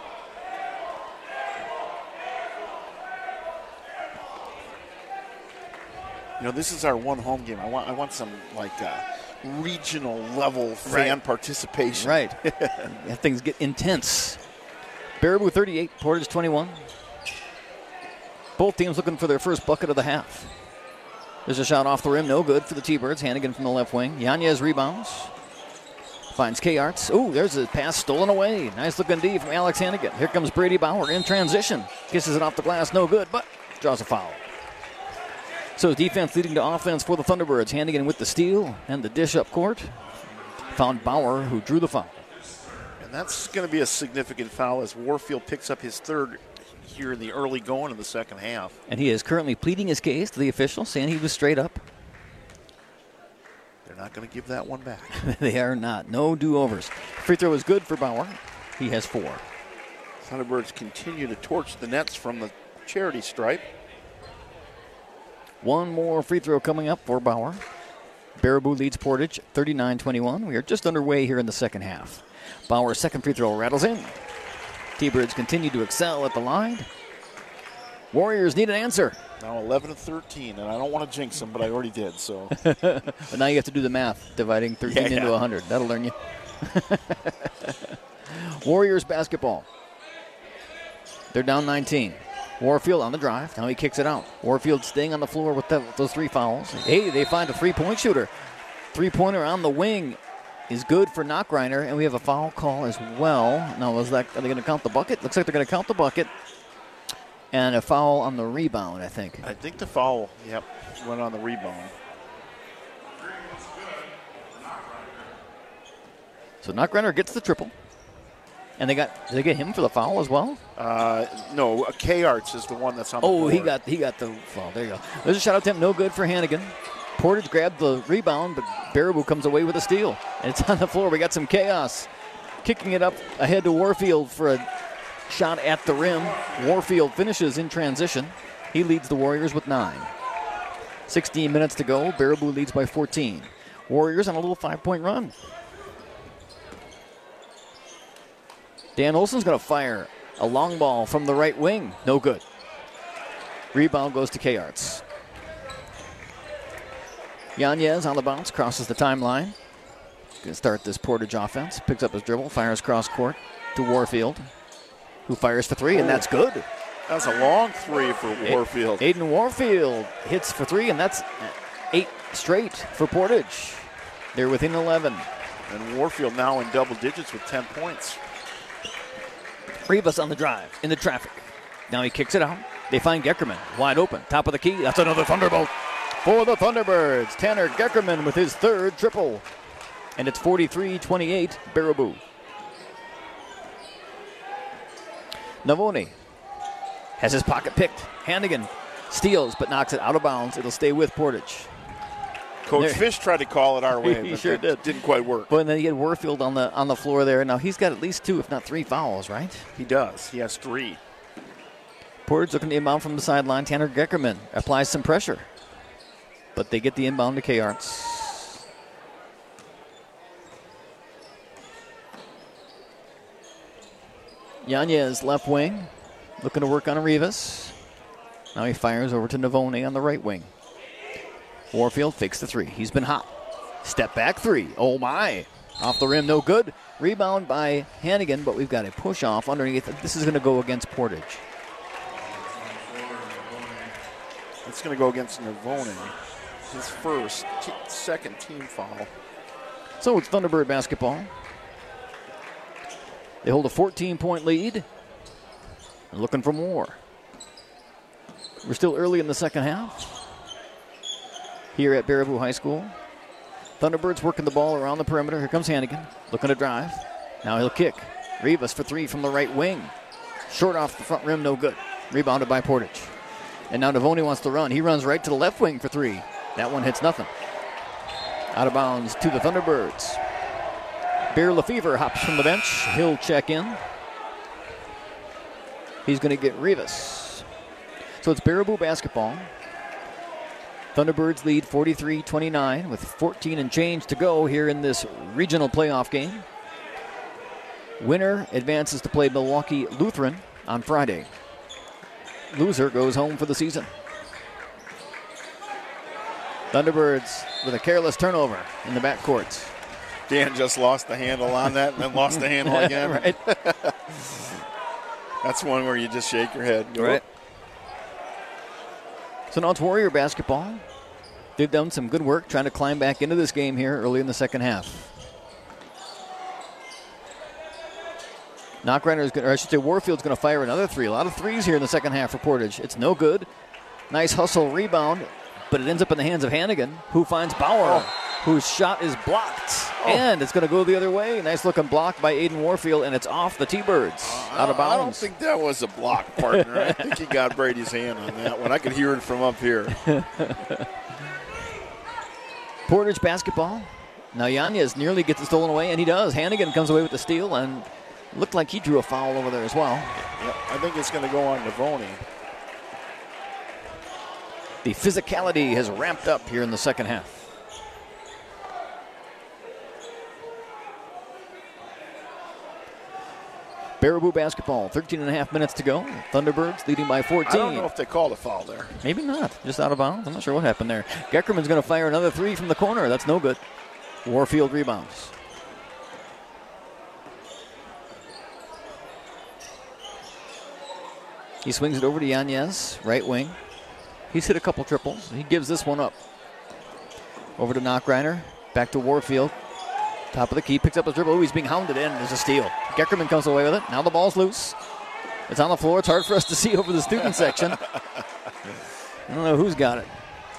You know, this is our one home game. I want I want some, like, uh, regional level fan Right. participation. Right. Things get intense. Baraboo thirty-eight, Portage twenty-one. Both teams looking for their first bucket of the half. There's a shot off the rim, no good for the T-Birds. Hannigan from the left wing. Yanez rebounds. Finds K-Arts. Oh, there's a pass stolen away. Nice looking D from Alex Hannigan. Here comes Brady Bauer in transition. Kisses it off the glass, no good, but draws a foul. So defense leading to offense for the Thunderbirds. Hannigan with the steal and the dish up court. Found Bauer, who drew the foul. And that's going to be a significant foul as Warfield picks up his third here in the early going of the second half. And he is currently pleading his case to the official, saying he was straight up. They're not going to give that one back. They are not. No do-overs. Free throw is good for Bauer. He has four. Thunderbirds continue to torch the nets from the charity stripe. One more free throw coming up for Bauer. Baraboo leads Portage thirty-nine twenty-one. We are just underway here in the second half. Bauer's second free throw rattles in. T-Birds continue to excel at the line. Warriors need an answer. Now eleven to thirteen, and I don't want to jinx them, but I already did. So, but now you have to do the math, dividing thirteen yeah, yeah. into one hundred. That'll learn you. Warriors basketball. They're down nineteen. Warfield on the drive. Now he kicks it out. Warfield staying on the floor with, the, with those three fouls. Hey, they find a three-point shooter. Three-pointer on the wing is good for Knockreiner, and we have a foul call as well. Now, is that, are they going to count the bucket? Looks like they're going to count the bucket. And a foul on the rebound, I think. I think the foul, yep, went on the rebound. So Knockreiner gets the triple. And they got, did they get him for the foul as well? Uh, no, K-Arts is the one that's on the Oh, floor. he got he got the foul. There you go. There's a shot attempt, no good for Hannigan. Portage grabbed the rebound, but Baraboo comes away with a steal. And it's on the floor. We got some chaos. Kicking it up ahead to Warfield for a shot at the rim. Warfield finishes in transition. He leads the Warriors with nine. sixteen minutes to go. Baraboo leads by fourteen. Warriors on a little five-point run. Dan Olson's going to fire a long ball from the right wing. No good. Rebound goes to K-Arts. Yanez on the bounce, crosses the timeline. Going to start this Portage offense. Picks up his dribble, fires cross court to Warfield, who fires for three, and that's good. That's a long three for Warfield. Aiden Warfield hits for three, and that's eight straight for Portage. They're within eleven. And Warfield now in double digits with ten points. Rivas on the drive, in the traffic. Now he kicks it out. They find Geckerman, wide open, top of the key. That's another Thunderbolt for the Thunderbirds. Tanner Geckerman with his third triple. And it's forty-three twenty-eight, Baraboo. Navoni has his pocket picked. Hannigan steals but knocks it out of bounds. It'll stay with Portage. Coach There. Fish tried to call it our way, He but sure it did. didn't quite work. But then he had Warfield on the on the floor there. Now he's got at least two, if not three fouls, right? He does. He has three. Portage looking to inbound from the sideline. Tanner Geckerman applies some pressure. But they get the inbound to K-Arts. Yanez left wing, looking to work on Rivas. Now he fires over to Navoni on the right wing. Warfield fakes the three. He's been hot. Step back three. Oh, my. Off the rim, no good. Rebound by Hannigan, but we've got a push off underneath. This is going to go against Portage. It's going to go against Navoni. His first, t- second team foul. So it's Thunderbird basketball. They hold a fourteen-point lead. They're looking for more. We're still early in the second half here at Baraboo High School. Thunderbirds working the ball around the perimeter. Here comes Hannigan, looking to drive. Now he'll kick. Rivas for three from the right wing. Short off the front rim, no good. Rebounded by Portage. And now Navoni wants to run. He runs right to the left wing for three. That one hits nothing. Out of bounds to the Thunderbirds. Bear Lefevre hops from the bench. He'll check in. He's going to get Rivas. So it's Baraboo basketball. Thunderbirds lead forty-three twenty-nine with fourteen and change to go here in this regional playoff game. Winner advances to play Milwaukee Lutheran on Friday. Loser goes home for the season. Thunderbirds with a careless turnover in the backcourt. Dan just lost the handle on that and then lost the handle again. Right. That's one where you just shake your head. Go, Right. So now it's Warrior basketball. They've done some good work trying to climb back into this game here early in the second half. Knockreiner is going, or I should say, Warfield's going to fire another three. A lot of threes here in the second half for Portage. It's no good. Nice hustle rebound, but it ends up in the hands of Hannigan, who finds Bauer, oh. whose shot is blocked, oh. and it's going to go the other way. Nice looking block by Aiden Warfield, and it's off the T-Birds, uh, out of bounds. I don't think that was a block, partner. I think he got Brady's hand on that one. I could hear it from up here. Portage basketball. Now Yanez nearly gets it stolen away, and he does. Hannigan comes away with the steal, and looked like he drew a foul over there as well. Yep, I think it's going to go on Navoni. The physicality has ramped up here in the second half. Baraboo basketball, thirteen and a half minutes to go. Thunderbirds leading by fourteen. I don't know if they called a foul there. Maybe not. Just out of bounds. I'm not sure what happened there. Geckerman's going to fire another three from the corner. That's no good. Warfield rebounds. He swings it over to Yanez, right wing. He's hit a couple triples. He gives this one up. Over to Knockreiner. Back to Warfield. Top of the key, picks up the dribble. Oh, he's being hounded in. There's a steal. Geckerman comes away with it. Now the ball's loose. It's on the floor. It's hard for us to see over the student section. I don't know who's got it.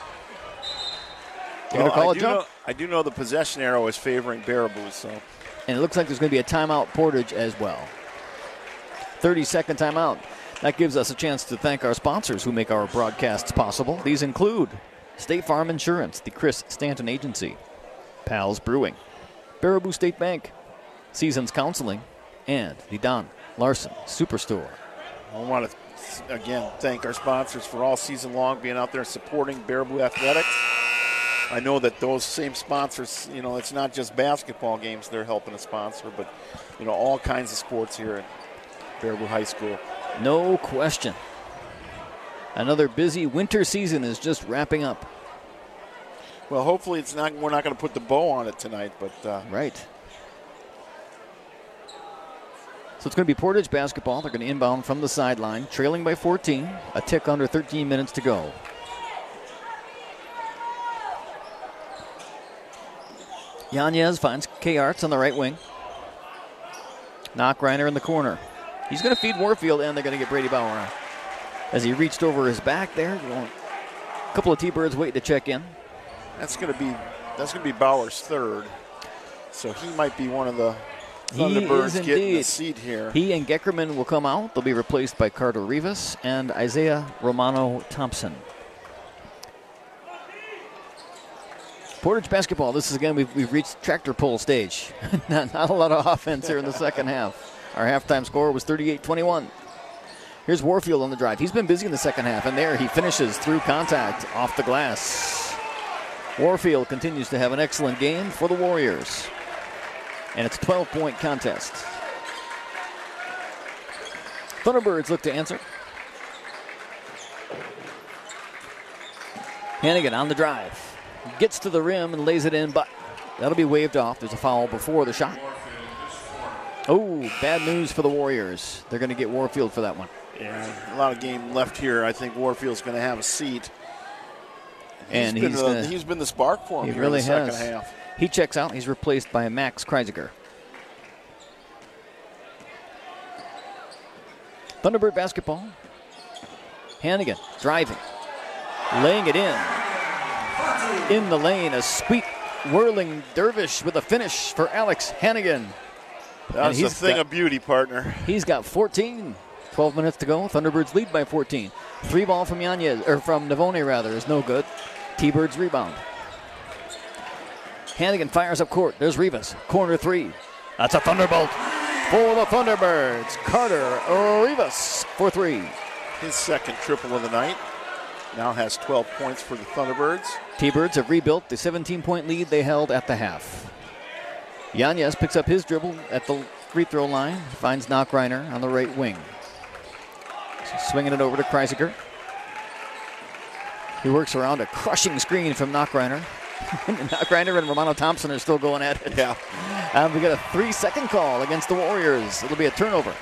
You're Well, going to call I a do jump? know- I do know the possession arrow is favoring Baraboo, so. And it looks like there's going to be a timeout Portage as well. thirty-second timeout. That gives us a chance to thank our sponsors who make our broadcasts possible. These include State Farm Insurance, the Chris Stanton Agency, Pals Brewing, Baraboo State Bank, Seasons Counseling, and the Don Larson Superstore. I want to, again, thank our sponsors for all season long being out there supporting Baraboo Athletics. I know that those same sponsors, you know, it's not just basketball games they're helping to sponsor, but, you know, all kinds of sports here at Baraboo High School. No question. Another busy winter season is just wrapping up. Well, hopefully it's not. We're not going to put the bow on it tonight, but uh, right. So it's going to be Portage basketball. They're going to inbound from the sideline, trailing by fourteen. A tick under thirteen minutes to go. Yanez finds K. Arts on the right wing. Knockreiner in the corner. He's going to feed Warfield, and they're going to get Brady Bauer as he reached over his back there. A couple of T-Birds waiting to check in. That's going to be that's going to be Bauer's third, so he might be one of the Thunderbirds getting the seat here. He and Geckerman will come out. They'll be replaced by Carter Rivas and Isaiah Romano Thompson. Portage basketball. This is again we've, we've reached tractor pull stage. not, not a lot of offense here in the second half. Our halftime score was thirty-eight twenty-one. Here's Warfield on the drive. He's been busy in the second half, and there he finishes through contact off the glass. Warfield continues to have an excellent game for the Warriors. And it's a twelve-point contest. Thunderbirds look to answer. Hannigan on the drive. Gets to the rim and lays it in, but that'll be waved off. There's a foul before the shot. Oh, bad news for the Warriors. They're going to get Warfield for that one. Yeah, a lot of game left here. I think Warfield's going to have a seat. And he's, he's, been, gonna, the, he's been the spark for him he here really in the second has. half. He checks out. He's replaced by Max Kreisiger. Thunderbird basketball. Hannigan driving. Laying it in. In the lane, a sweep whirling dervish with a finish for Alex Hannigan. That's a thing got, of beauty, partner. He's got fourteen. twelve minutes to go. Thunderbirds lead by fourteen. Three ball from Yanez, or from Navone rather, is no good. T-Birds rebound. Hannigan fires up court. There's Rivas. Corner three. That's a thunderbolt for the Thunderbirds. Carter Rivas for three. His second triple of the night. Now has twelve points for the Thunderbirds. T-Birds have rebuilt the seventeen-point lead they held at the half. Yanez picks up his dribble at the free throw line. Finds Knockreiner on the right wing. Swinging it over to Kreisiger. He works around a crushing screen from Knockreiner. Knockreiner and Romano Thompson are still going at it. Yeah. And we got a three-second call against the Warriors. It'll be a turnover.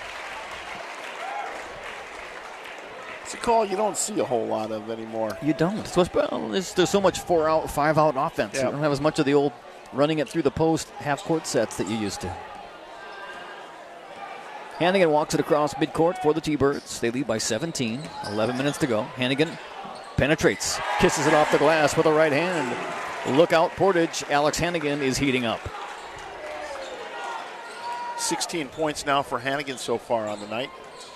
It's a call you don't see a whole lot of anymore. You don't. It's what's, well, there's, there's so much four-out, five-out offense. Yeah. You don't have as much of the old running it through the post half-court sets that you used to. Hannigan walks it across midcourt for the T-Birds. They lead by seventeen. eleven minutes to go. Hannigan penetrates, kisses it off the glass with a right hand. Look out, Portage. Alex Hannigan is heating up. sixteen points now for Hannigan so far on the night.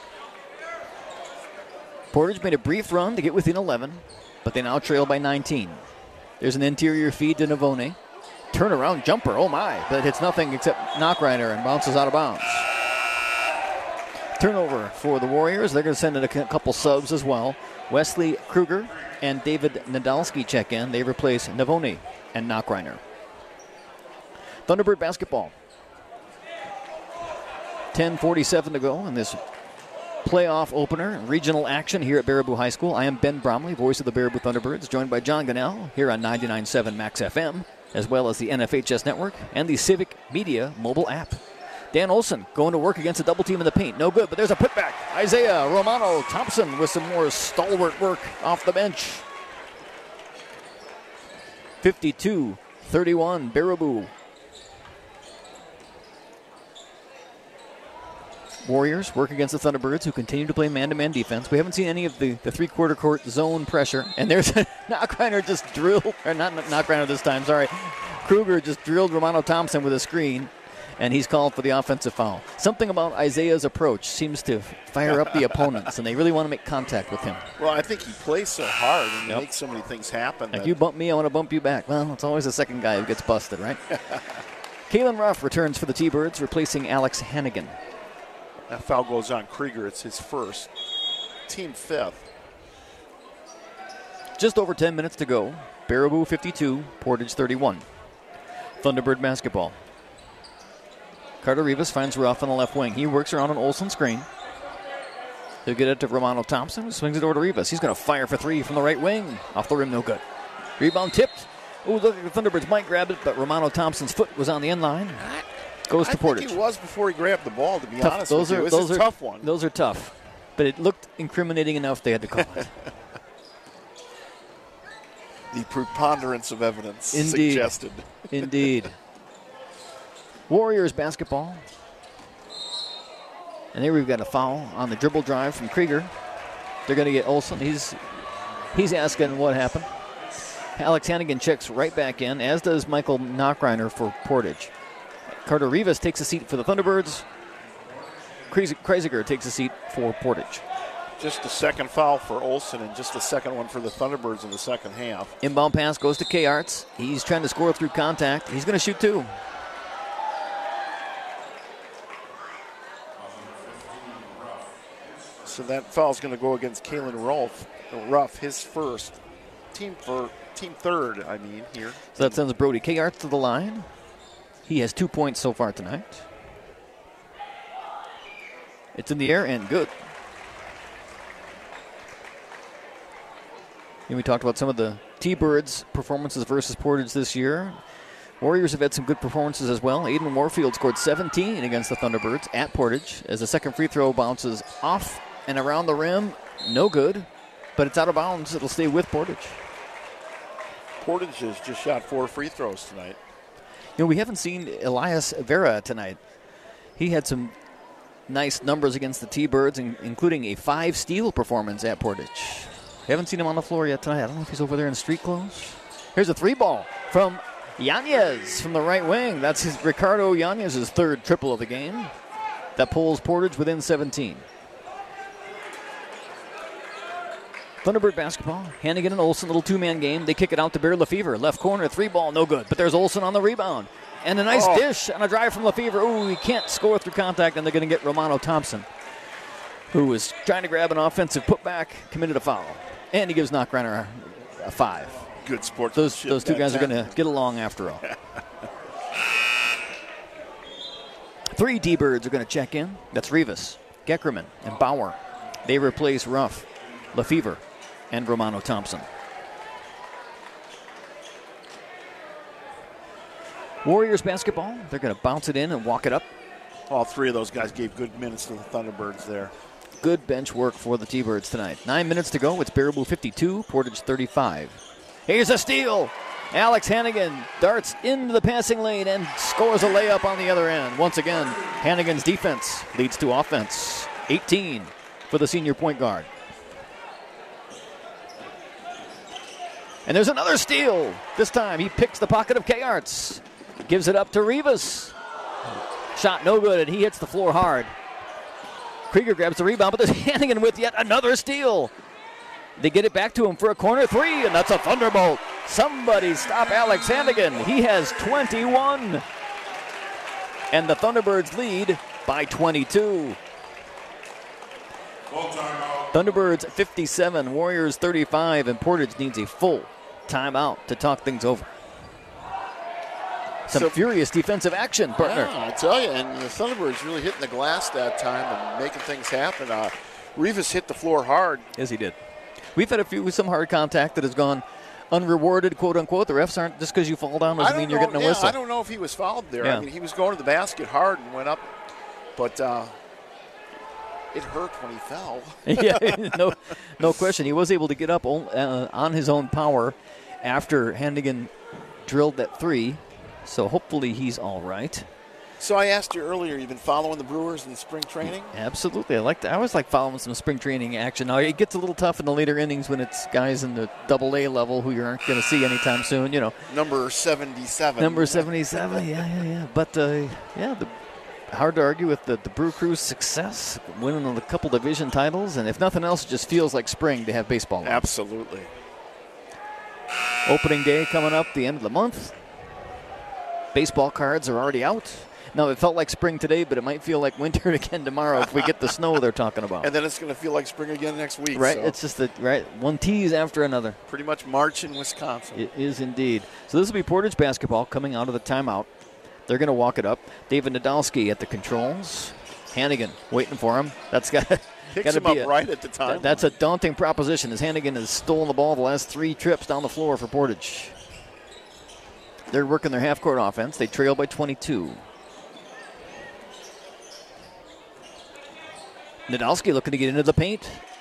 Portage made a brief run to get within eleven, but they now trail by nineteen. There's an interior feed to Navone. Turnaround jumper, oh my, but it's nothing except Knockreiner and bounces out of bounds. Turnover for the Warriors. They're going to send in a couple subs as well. Wesley Kruger and David Nadalski check in. They replace Navone and Knockreiner. Thunderbird basketball. ten forty-seven to go in this playoff opener, regional action here at Baraboo High School. I am Ben Bromley, voice of the Baraboo Thunderbirds, joined by John Gunnell here on ninety-nine point seven Max F M, as well as the N F H S Network and the Civic Media mobile app. Dan Olson going to work against a double team in the paint. No good, but there's a putback. Isaiah Romano Thompson with some more stalwart work off the bench. fifty-two thirty-one, Baraboo. Warriors work against the Thunderbirds, who continue to play man-to-man defense. We haven't seen any of the, the three-quarter court zone pressure. And there's a Knockreiner just drilled, or not Knockreiner this time, sorry. Kruger just drilled Romano Thompson with a screen, and he's called for the offensive foul. Something about Isaiah's approach seems to fire up the opponents, and they really want to make contact with him. Well, I think he plays so hard and Yep. he makes so many things happen. Like, that- you bump me, I want to bump you back. Well, it's always the second guy who gets busted, right? Kalen Ruff returns for the T-Birds, replacing Alex Hannigan. That foul goes on Krieger. It's his first. Team fifth. Just over ten minutes to go. Baraboo fifty-two, Portage thirty-one. Thunderbird basketball. Carter Rivas finds Ruff on the left wing. He works around an Olsen screen. He'll get it to Romano Thompson, who swings it over to Rivas. He's going to fire for three from the right wing. Off the rim, no good. Rebound tipped. Oh, look like the Thunderbirds might grab it, but Romano Thompson's foot was on the end line. Goes to I Portage. think he was before he grabbed the ball, to be Tough. honest Those with are you. It's those a are tough one. Those are tough, but it looked incriminating enough they had to call it. The preponderance of evidence Indeed. suggested. Indeed. Warriors basketball. And there we've got a foul on the dribble drive from Krieger. They're going to get Olsen. He's he's asking what happened. Alex Hannigan checks right back in, as does Michael Knockreiner for Portage. Carter Rivas takes a seat for the Thunderbirds. Kreisiger takes a seat for Portage. Just the second foul for Olsen and just the second one for the Thunderbirds in the second half. Inbound pass goes to K-Arts. He's trying to score through contact. He's going to shoot two. So that foul's going to go against Kalen Ruff, Ruff, his first. Team for team third, I mean, here. So that sends Brody K-Arts to the line. He has two points so far tonight. It's in the air and good. And we talked about some of the T-Birds' performances versus Portage this year. Warriors have had some good performances as well. Aiden Warfield scored seventeen against the Thunderbirds at Portage as the second free throw bounces off and around the rim. No good, but it's out of bounds. It'll stay with Portage. Portage has just shot four free throws tonight. You know, we haven't seen Elias Vera tonight. He had some nice numbers against the T-Birds, including a five-steal performance at Portage. Haven't seen him on the floor yet tonight. I don't know if he's over there in street clothes. Here's a three ball from Yanez from the right wing. That's his Ricardo Yanez's third triple of the game. That pulls Portage within seventeen. Thunderbird basketball. Hannigan and Olsen, little two-man game. They kick it out to Bear Lefevre. Left corner, three ball, no good. But there's Olsen on the rebound. And a nice oh. dish on a drive from Lefevre. Ooh, he can't score through contact, and they're going to get Romano Thompson, who was trying to grab an offensive putback, committed a foul. And he gives Knockreiner a, a five. Good sportsmanship. Those, those two guys are going to time. get along after all. Three T-Birds are going to check in. That's Rivas, Geckerman, and Bauer. They replace Ruff, Lefevre, and Romano Thompson. Warriors basketball. They're going to bounce it in and walk it up. All three of those guys gave good minutes to the Thunderbirds there. Good bench work for the T-Birds tonight. Nine minutes to go. It's Baraboo fifty-two, Portage thirty-five. Here's a steal. Alex Hannigan darts into the passing lane and scores a layup on the other end. Once again, Hannigan's defense leads to offense. eighteen for the senior point guard. And there's another steal. This time he picks the pocket of K-Arts. Gives it up to Rivas. Shot no good, and he hits the floor hard. Krieger grabs the rebound, but there's Hannigan with yet another steal. They get it back to him for a corner three, and that's a thunderbolt. Somebody stop Alex Hannigan. He has twenty-one. And the Thunderbirds lead by twenty-two. Thunderbirds fifty-seven, Warriors thirty-five, and Portage needs a full timeout to talk things over. Some So- furious defensive action, partner. Yeah, I tell you, and the Thunderbirds really hitting the glass that time and making things happen. Uh, Rivas hit the floor hard. Yes, he did. We've had a few with some hard contact that has gone unrewarded, quote unquote. The refs aren't just because you fall down doesn't I mean don't you're know, getting a yeah, whistle. I don't know if he was fouled there. Yeah. I mean, he was going to the basket hard and went up, but uh, it hurt when he fell. Yeah, no, no question. He was able to get up on, uh, on his own power after Hannigan drilled that three. So hopefully he's all right. So I asked you earlier, you've been following the Brewers in spring training? Absolutely. I like. To, I always like following some spring training action. Now it gets a little tough in the later innings when it's guys in the Double A level who you aren't going to see anytime soon. You know, Number seventy-seven. number seventy-seven. Yeah, yeah, yeah. But uh, yeah, the, hard to argue with the, the Brew Crew's success, winning a couple division titles, and if nothing else, it just feels like spring to have baseball on. Absolutely. Opening day coming up, the end of the month. Baseball cards are already out. Now, it felt like spring today, but it might feel like winter again tomorrow if we get the snow they're talking about. And then it's going to feel like spring again next week. Right, so it's just the right one tease after another. pretty much March in Wisconsin. It is indeed. So this will be Portage basketball coming out of the timeout. They're going to walk it up. David Nadolski at the controls. Hannigan waiting for him. That's got Picks to him be up a, right at the time. that- That's a daunting proposition as Hannigan has stolen the ball the last three trips down the floor for Portage. They're working their half-court offense. They trail by twenty-two. Nadolski looking to get into the paint.